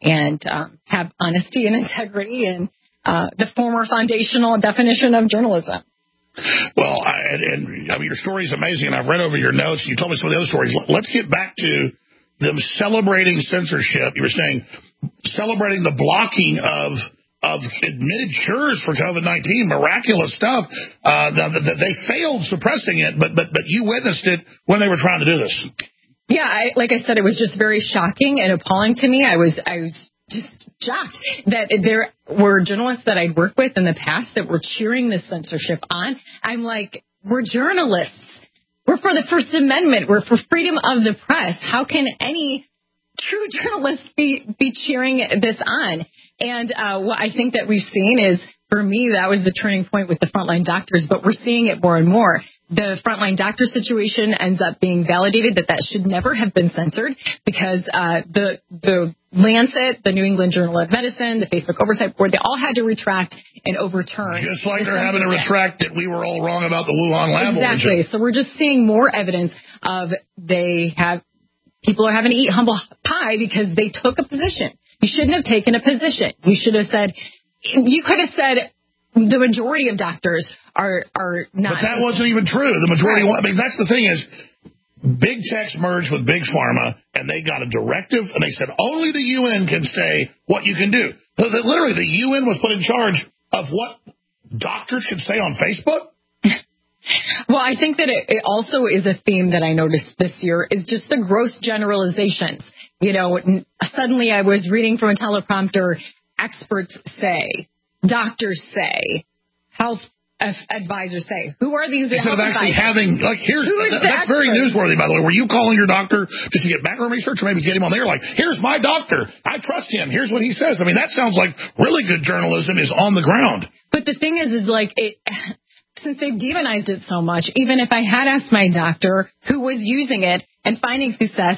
Speaker 17: and have honesty and integrity and the former foundational definition of journalism.
Speaker 2: Well, I mean, your story is amazing, and I've read over your notes. You told me some of the other stories. Let's get back to them celebrating censorship. You were saying celebrating the blocking of admitted cures for COVID-19, miraculous stuff. They failed suppressing it, but you witnessed it when they were trying to do this.
Speaker 17: Yeah, like I said, it was just very shocking and appalling to me. I was just shocked that there were journalists that I'd worked with in the past that were cheering this censorship on. I'm like, we're journalists. We're for the First Amendment. We're for freedom of the press. How can any true journalist be cheering this on? And what I think that we've seen is, for me, that was the turning point with the frontline doctors, but we're seeing it more and more. The frontline doctor situation ends up being validated that should never have been censored because the Lancet, the New England Journal of Medicine, the Facebook Oversight Board, they all had to retract and overturn.
Speaker 2: Just like they're having to retract that we were all wrong about the Wuhan lab
Speaker 17: Exactly.
Speaker 2: origin.
Speaker 17: So we're just seeing more evidence of people are having to eat humble pie because they took a position. You shouldn't have taken a position. You should have said, you could have said the majority of doctors are not.
Speaker 2: But that wasn't even true. The majority, I mean, that's the thing is, big tech's merged with big pharma, and they got a directive, and they said only the UN can say what you can do. Literally, the UN was put in charge of what doctors could say on Facebook.
Speaker 17: Well, I think that it also is a theme that I noticed this year is just the gross generalizations. You know, suddenly I was reading from a teleprompter, experts say, doctors say, health advisors say. Who are these?
Speaker 2: Instead of actually having, like, that's very newsworthy, by the way. Were you calling your doctor just to get background research or maybe get him on there? Like, here's my doctor. I trust him. Here's what he says. I mean, that sounds like really good journalism is on the ground.
Speaker 17: But the thing is like, since they've demonized it so much, even if I had asked my doctor who was using it and finding success,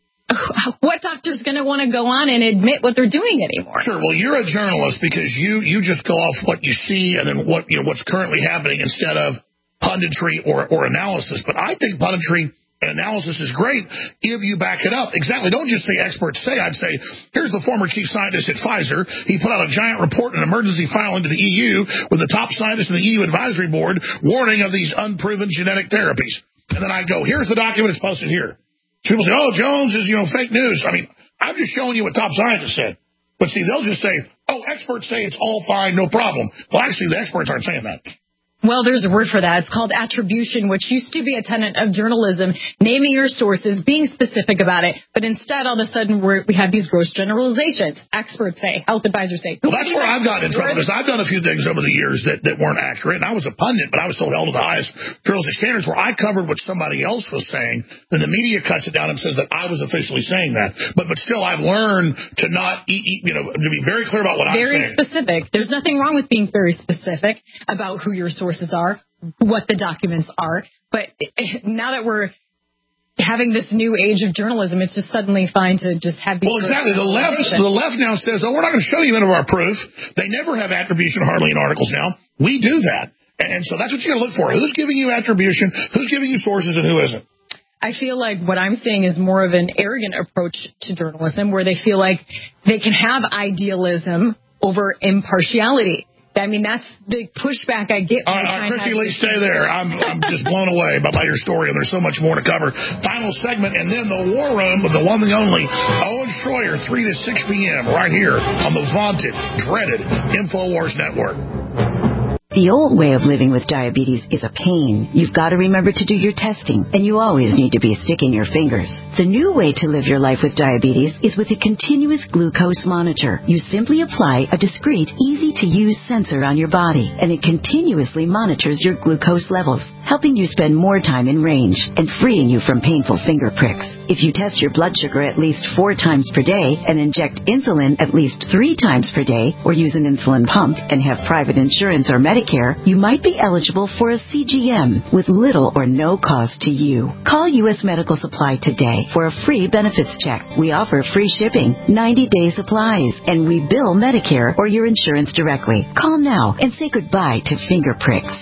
Speaker 17: what doctor's going to want to go on and admit what they're doing anymore?
Speaker 2: Sure. Well, you're a journalist because you just go off what you see and then what's currently happening instead of punditry or analysis. But I think punditry and analysis is great if you back it up. Exactly. Don't just say experts say. I'd say, here's the former chief scientist at Pfizer. He put out a giant report, an emergency filing to the EU with the top scientists in the EU advisory board warning of these unproven genetic therapies. And then I go, here's the document. It's posted here. People say, oh, Jones is, fake news. I mean, I'm just showing you what top scientists said. But see, they'll just say, oh, experts say it's all fine, no problem. Well, actually, the experts aren't saying that.
Speaker 17: Well, there's a word for that. It's called attribution, which used to be a tenet of journalism, naming your sources, being specific about it. But instead, all of a sudden, we have these gross generalizations. Experts say, health advisors say.
Speaker 2: Well, that's where I've gotten in trouble, because I've done a few things over the years that weren't accurate. And I was a pundit, but I was still held to the highest journalistic standards where I covered what somebody else was saying. Then the media cuts it down and says that I was officially saying that. But still, I've learned to not, to be very clear about what I'm saying.
Speaker 17: Very specific. There's nothing wrong with being very specific about who your sources are, what the documents are. But now that we're having this new age of journalism, it's just suddenly fine to just have these.
Speaker 2: Well, exactly. The left now says, oh, we're not going to show you any of our proof. They never have attribution hardly in articles now. We do that. And so that's what you got to look for. Who's giving you attribution? Who's giving you sources and who isn't?
Speaker 17: I feel like what I'm seeing is more of an arrogant approach to journalism where they feel like they can have idealism over impartiality. I mean, that's the pushback I get.
Speaker 2: All right, Christy Lee, stay there. I'm just blown away by your story, and there's so much more to cover. Final segment, and then the War Room with the one and only Owen Schroyer, 3 to 6 p.m. right here on the vaunted, dreaded InfoWars Network.
Speaker 20: The old way of living with diabetes is a pain. You've got to remember to do your testing, and you always need to be sticking your fingers. The new way to live your life with diabetes is with a continuous glucose monitor. You simply apply a discreet, easy-to-use sensor on your body, and it continuously monitors your glucose levels, helping you spend more time in range and freeing you from painful finger pricks. If you test your blood sugar at least 4 times per day and inject insulin at least 3 times per day, or use an insulin pump and have private insurance or Medicare, you might be eligible for a CGM with little or no cost to you. Call U.S. Medical Supply today for a free benefits check. We offer free shipping, 90-day supplies, and we bill Medicare or your insurance directly. Call now and say goodbye to finger pricks.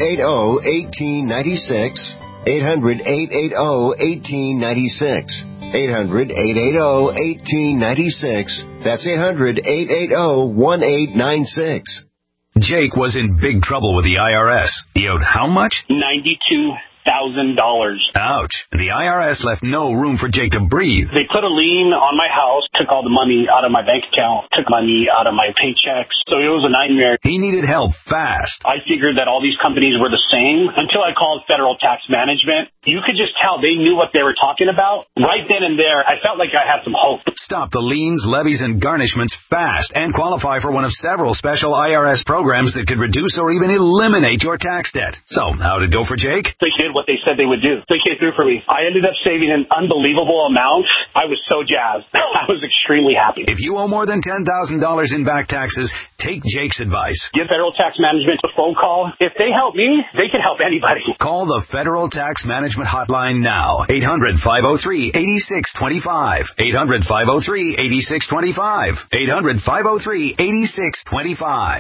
Speaker 21: 800-880-1896. 800-880-1896. 800-880-1896. That's 800-880-1896.
Speaker 11: Jake was in big trouble with the IRS. He owed how much?
Speaker 12: $92,000.
Speaker 11: Ouch. The IRS left no room for Jake to breathe.
Speaker 12: They put a lien on my house, took all the money out of my bank account, took money out of my paychecks. So it was a nightmare.
Speaker 11: He needed help fast.
Speaker 12: I figured that all these companies were the same until I called Federal Tax Management. You could just tell they knew what they were talking about. Right then and there, I felt like I had some hope.
Speaker 11: Stop the liens, levies, and garnishments fast and qualify for one of several special IRS programs that could reduce or even eliminate your tax debt. So, how'd it go for Jake?
Speaker 12: They did what they said they would do. They came through for me. I ended up saving an unbelievable amount. I was so jazzed. I was extremely happy.
Speaker 11: If you owe more than $10,000 in back taxes, take Jake's advice.
Speaker 12: Give Federal Tax Management a phone call. If they help me, they can help anybody.
Speaker 11: Call the Federal Tax Management Hotline now. 800-503-8625. 800-503-8625. 800-503-8625.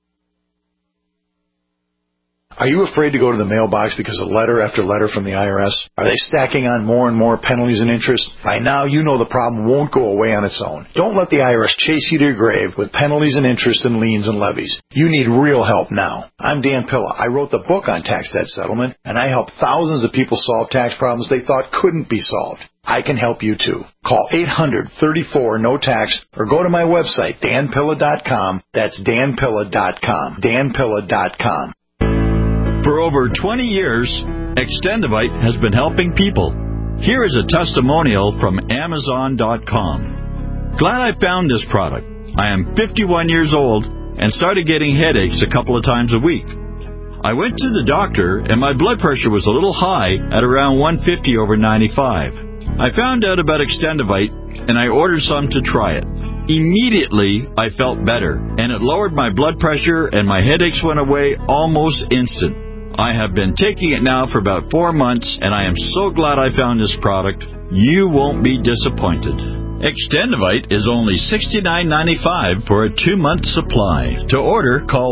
Speaker 22: Are you afraid to go to the mailbox because of letter after letter from the IRS? Are they stacking on more and more penalties and interest? By now, you know the problem won't go away on its own. Don't let the IRS chase you to your grave with penalties and interest and liens and levies. You need real help now. I'm Dan Pilla. I wrote the book on tax debt settlement, and I help thousands of people solve tax problems they thought couldn't be solved. I can help you too. Call 800-34-NO-TAX or go to my website, danpilla.com. That's danpilla.com. danpilla.com.
Speaker 23: For over 20 years, Extendivite has been helping people. Here is a testimonial from Amazon.com. Glad I found this product. I am 51 years old and started getting headaches a couple of times a week. I went to the doctor and my blood pressure was a little high at around 150/95. I found out about Extendivite and I ordered some to try it. Immediately, I felt better, and it lowered my blood pressure and my headaches went away almost instant. I have been taking it now for about 4 months, and I am so glad I found this product. You won't be disappointed. Extendivite is only $69.95 for a 2-month supply. To order, call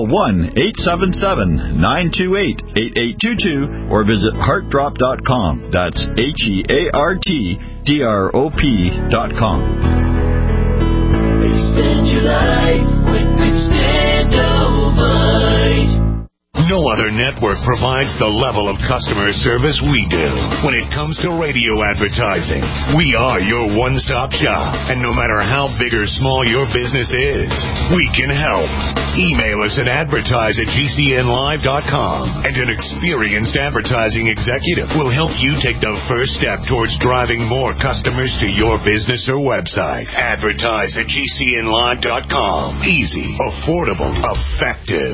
Speaker 23: 1-877-928-8822 or visit heartdrop.com. That's HEARTDROP.com.
Speaker 5: Extend your life with Extendivite.
Speaker 24: No other network provides the level of customer service we do. When it comes to radio advertising, we are your one-stop shop. And no matter how big or small your business is, we can help. Email us at advertise@gcnlive.com, and an experienced advertising executive will help you take the first step towards driving more customers to your business or website. Advertise@gcnlive.com. Easy, affordable, effective.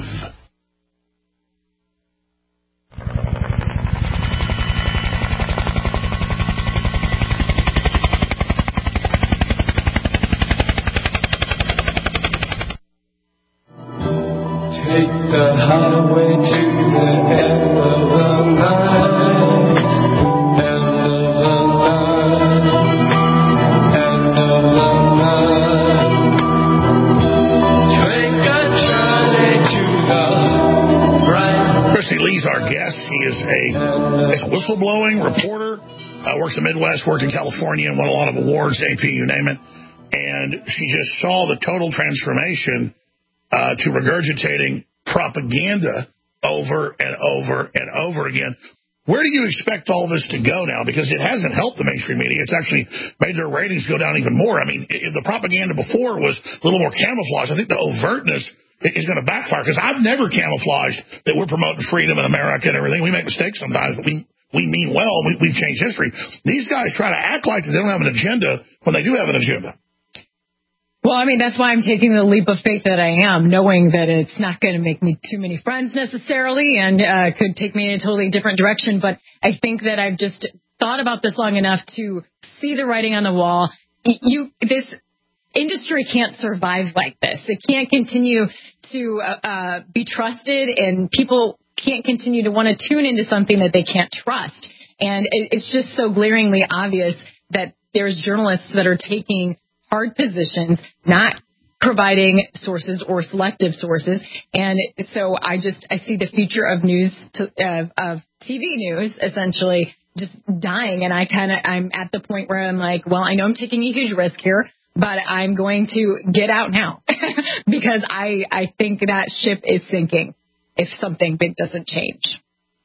Speaker 5: Take the highway to the end of the line. End of the line. End of the line. Take a trolley to the right.
Speaker 2: Christy Lee's our guest. She is a whistleblowing reporter. Works in the Midwest, worked in California, and won a lot of awards, AP, you name it. And she just saw the total transformation to regurgitating propaganda over and over and over again. Where do you expect all this to go now? Because it hasn't helped the mainstream media. It's actually made their ratings go down even more. I mean, if the propaganda before was a little more camouflage, I think the overtness is going to backfire. Because I've never camouflaged that we're promoting freedom in America and everything. We make mistakes sometimes, but we mean well. We've changed history. These guys try to act like they don't have an agenda when they do have an agenda.
Speaker 17: Well, I mean, that's why I'm taking the leap of faith that I am, knowing that it's not going to make me too many friends necessarily and could take me in a totally different direction. But I think that I've just thought about this long enough to see the writing on the wall. This industry can't survive like this. It can't continue to be trusted, and people can't continue to want to tune into something that they can't trust. And it's just so glaringly obvious that there's journalists that are taking hard positions, not providing sources or selective sources. And so I see the future of news, of TV news, essentially just dying. And I'm at the point where I'm like, well, I know I'm taking a huge risk here, but I'm going to get out now because I think that ship is sinking if something big doesn't change.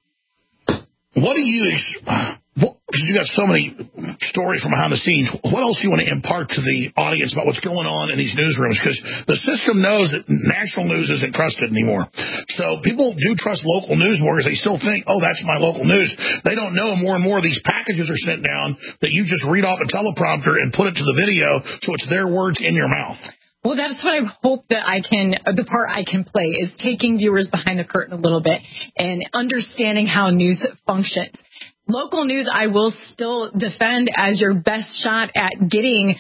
Speaker 2: What do you, because you got so many stories from behind the scenes, what else do you want to impart to the audience about what's going on in these newsrooms? Because the system knows that national news isn't trusted anymore. So people do trust local news more because they still think, oh, that's my local news. They don't know more and more of these packages are sent down that you just read off a teleprompter and put it to the video so it's their words in your mouth.
Speaker 17: Well, that's what I hope that the part I can play is taking viewers behind the curtain a little bit and understanding how news functions. Local news, I will still defend as your best shot at getting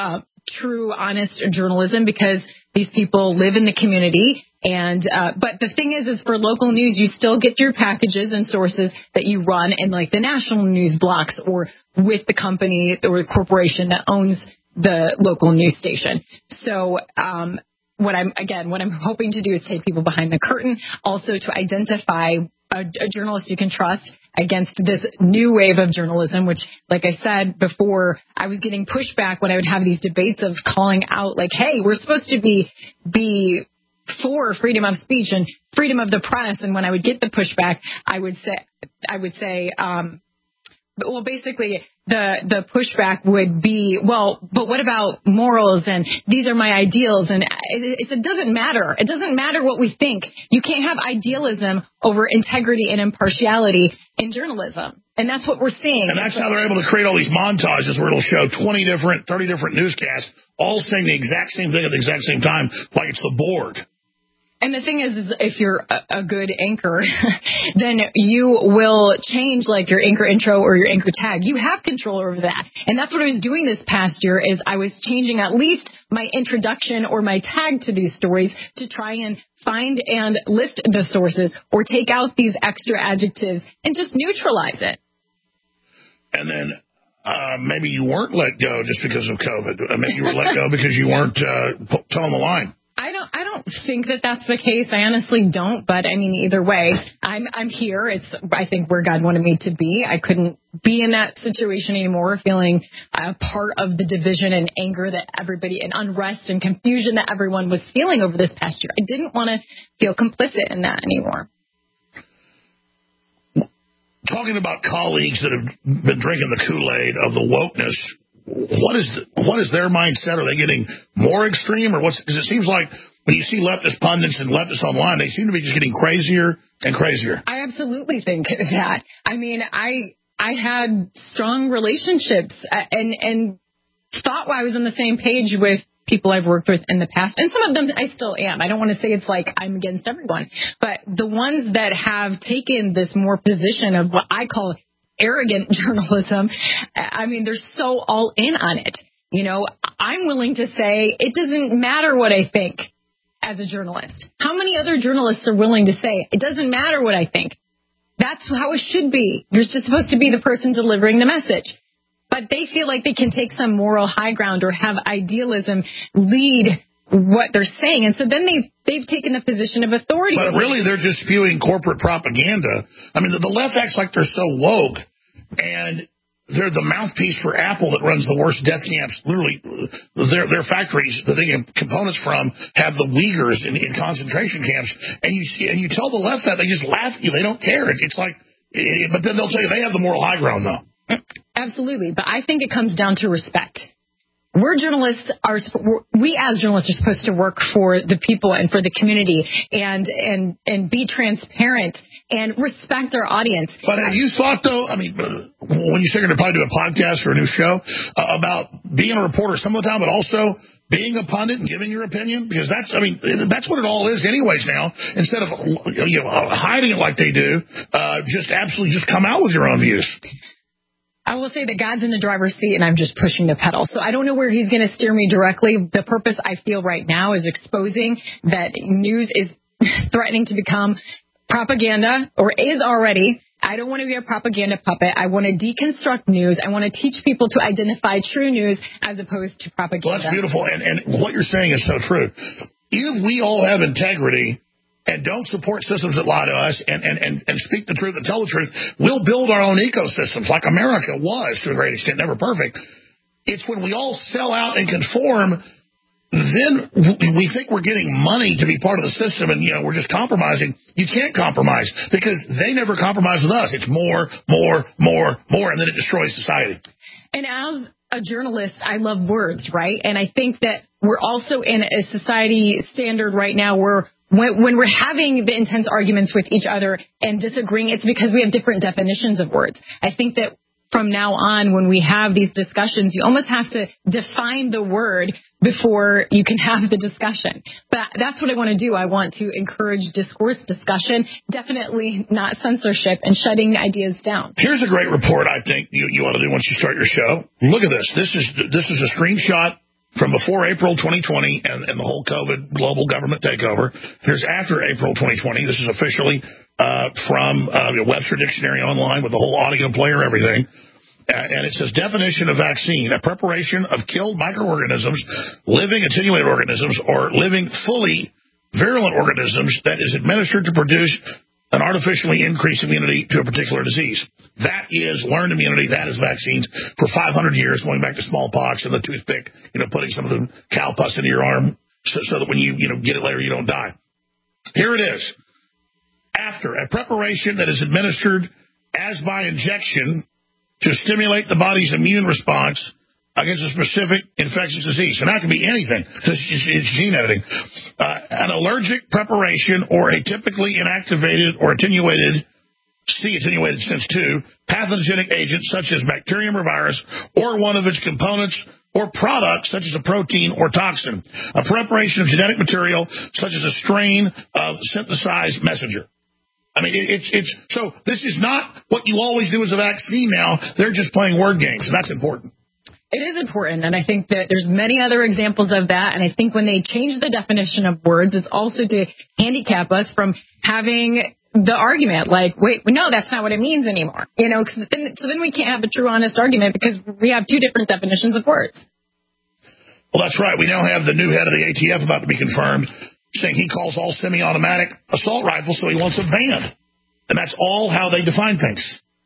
Speaker 17: true, honest journalism because these people live in the community. And but the thing is for local news, you still get your packages and sources that you run in like the national news blocks or with the company or the corporation that owns the local news station. So what I'm hoping to do is take people behind the curtain, also to identify a journalist you can trust against this new wave of journalism, which, like I said before, I was getting pushback when I would have these debates of calling out like, hey, we're supposed to be for freedom of speech and freedom of the press. And when I would get the pushback, I would say, well, basically, the pushback would be, well, but what about morals? And these are my ideals. And it doesn't matter. It doesn't matter what we think. You can't have idealism over integrity and impartiality in journalism. And that's what we're seeing.
Speaker 2: And that's how they're able to create all these montages where it'll show 20 different, 30 different newscasts all saying the exact same thing at the exact same time, like it's the board.
Speaker 17: And the thing is if you're a good anchor, then you will change like your anchor intro or your anchor tag. You have control over that. And that's what I was doing this past year is I was changing at least my introduction or my tag to these stories to try and find and list the sources or take out these extra adjectives and just neutralize it.
Speaker 2: And then maybe you weren't let go just because of COVID. Maybe you were let go because you weren't towing the line.
Speaker 17: I don't think that that's the case. I honestly don't. But I mean, either way, I'm here. I think where God wanted me to be. I couldn't be in that situation anymore, feeling a part of the division and anger that everybody and unrest and confusion that everyone was feeling over this past year. I didn't want to feel complicit in that anymore.
Speaker 2: Talking about colleagues that have been drinking the Kool-Aid of the wokeness, what is their mindset? Are they getting more extreme, or because it seems like when you see leftist pundits and leftists online, they seem to be just getting crazier and crazier.
Speaker 17: I absolutely think that. I mean, I had strong relationships and thought I was on the same page with people I've worked with in the past, and some of them I still am. I don't want to say it's like I'm against everyone, but the ones that have taken this more position of what I call arrogant journalism, I mean, they're so all in on it. You know, I'm willing to say it doesn't matter what I think as a journalist. How many other journalists are willing to say it doesn't matter what I think? That's how it should be. You're just supposed to be the person delivering the message. But they feel like they can take some moral high ground or have idealism lead what they're saying. And so then they've taken the position of authority.
Speaker 2: But really, they're just spewing corporate propaganda. I mean, the left acts like they're so woke, and they're the mouthpiece for Apple that runs the worst death camps. Literally, their factories that they get components from have the Uyghurs in concentration camps. And you tell the left that, they just laugh at you. They don't care. It's like, but then they'll tell you they have the moral high ground, though.
Speaker 17: Absolutely. But I think it comes down to respect. We as journalists are supposed to work for the people and for the community and be transparent and respect our audience.
Speaker 2: But have you thought, though, I mean, when you say you're going to probably do a podcast or a new show about being a reporter some of the time, but also being a pundit and giving your opinion? Because that's what it all is anyways now. Instead of hiding it like they do, just come out with your own views.
Speaker 17: I will say that God's in the driver's seat and I'm just pushing the pedal. So I don't know where he's going to steer me directly. The purpose I feel right now is exposing that news is threatening to become propaganda, or is already. I don't want to be a propaganda puppet. I want to deconstruct news. I want to teach people to identify true news as opposed to propaganda.
Speaker 2: Well, that's beautiful. And what you're saying is so true. If we all have integrity, and don't support systems that lie to us and speak the truth and tell the truth, we'll build our own ecosystems like America was to a great extent, never perfect. It's when we all sell out and conform, then we think we're getting money to be part of the system and, we're just compromising. You can't compromise because they never compromise with us. It's more, and then it destroys society.
Speaker 17: And as a journalist, I love words, right? And I think that we're also in a society standard right now where when we're having the intense arguments with each other and disagreeing, it's because we have different definitions of words. I think that from now on, when we have these discussions, you almost have to define the word before you can have the discussion. But that's what I want to do. I want to encourage discourse, discussion, definitely not censorship and shutting ideas down.
Speaker 2: Here's a great report I think you ought to do once you start your show. Look at this. This is a screenshot from before April 2020 and the whole COVID global government takeover. Here's after April 2020. This is officially from Webster Dictionary Online with the whole audio player, everything. And it says, definition of vaccine, a preparation of killed microorganisms, living attenuated organisms, or living fully virulent organisms that is administered to produce an artificially increased immunity to a particular disease. That is learned immunity. That is vaccines for 500 years, going back to smallpox and the toothpick, putting some of the cow pus into your arm so that when you get it later, you don't die. Here it is. After a preparation that is administered as by injection to stimulate the body's immune response against a specific infectious disease. And that can be anything. It's gene editing. An allergic preparation or a typically inactivated or attenuated since 2, pathogenic agent such as bacterium or virus or one of its components or products such as a protein or toxin. A preparation of genetic material such as a strain of synthesized messenger. I mean, so this is not what you always do as a vaccine now. They're just playing word games, and that's important.
Speaker 17: It is important, and I think that there's many other examples of that, and I think when they change the definition of words, it's also to handicap us from having the argument, like, wait, no, that's not what it means anymore. So then we can't have a true, honest argument because we have two different definitions of words.
Speaker 2: Well, that's right. We now have the new head of the ATF about to be confirmed, saying he calls all semi-automatic assault rifles, so he wants them banned. And that's all how they define things.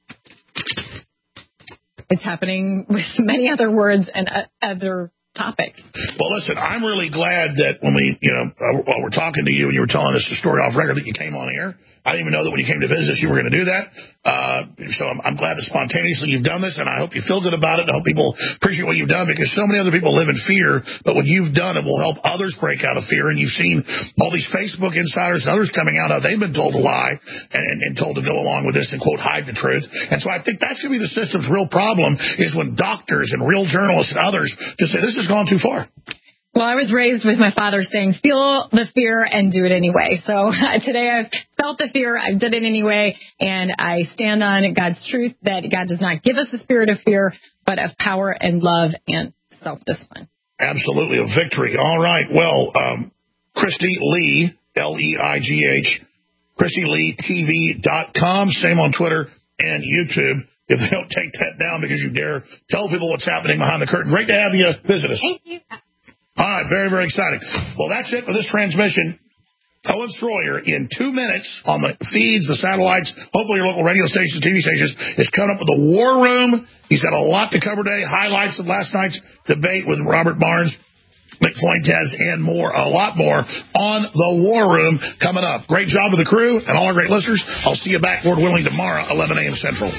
Speaker 17: It's happening with many other words and other topics.
Speaker 2: Well, listen, I'm really glad that when while we're talking to you and you were telling us the story off record that you came on air. I didn't even know that when you came to visit us you were going to do that. So I'm glad that spontaneously you've done this, and I hope you feel good about it. I hope people appreciate what you've done, because so many other people live in fear, but what you've done, it will help others break out of fear. And you've seen all these Facebook insiders and others coming out of, they've been told to lie and told to go along with this and, quote, hide the truth. And so I think that's going to be the system's real problem, is when doctors and real journalists and others just say, this has gone too far.
Speaker 17: Well, I was raised with my father saying, feel the fear and do it anyway. So today I've felt the fear, I did it anyway, and I stand on God's truth that God does not give us a spirit of fear, but of power and love and self-discipline.
Speaker 2: Absolutely, a victory. All right, well, Christy Lee, L-E-I-G-H, ChristyLeeTV.com, same on Twitter and YouTube. If they don't take that down because you dare tell people what's happening behind the curtain. Great to have you visit us.
Speaker 17: Thank you.
Speaker 2: All right, very, very exciting. Well, that's it for this transmission. Owen Schroyer, in 2 minutes on the feeds, the satellites, hopefully your local radio stations, TV stations, is coming up with the War Room. He's got a lot to cover today, highlights of last night's debate with Robert Barnes, Mick Fuentes, and more, a lot more on the War Room coming up. Great job with the crew and all our great listeners. I'll see you back, Lord willing, tomorrow, 11 a.m. Central.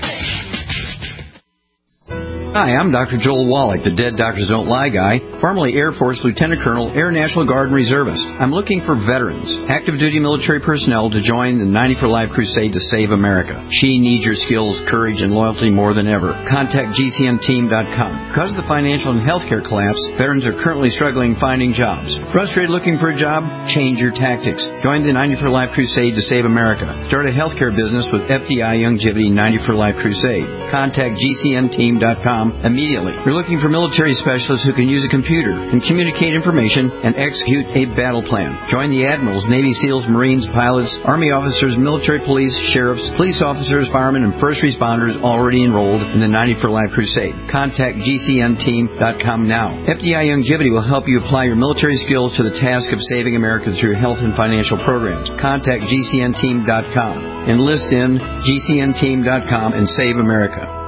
Speaker 1: Hi, I'm Dr. Joel Wallach, the Dead Doctors Don't Lie guy, formerly Air Force Lieutenant Colonel, Air National Guard and Reservist. I'm looking for veterans, active duty military personnel to join the 90 for Life crusade to save America. She needs your skills, courage, and loyalty more than ever. Contact GCNteam.com. Because of the financial and healthcare collapse, veterans are currently struggling finding jobs. Frustrated looking for a job? Change your tactics. Join the 90 for Life crusade to save America. Start a healthcare business with FDI Longevity 90 for Life crusade. Contact GCNteam.com GCNteam.com immediately. You're looking for military specialists who can use a computer and communicate information and execute a battle plan. Join the admirals, Navy SEALs, Marines, pilots, Army officers, military police, sheriffs, police officers, firemen, and first responders already enrolled in the 90 for Life Crusade. Contact GCNteam.com now. FDI Longevity will help you apply your military skills to the task of saving America through health and financial programs. Contact GCNteam.com. Enlist in GCNteam.com and save America.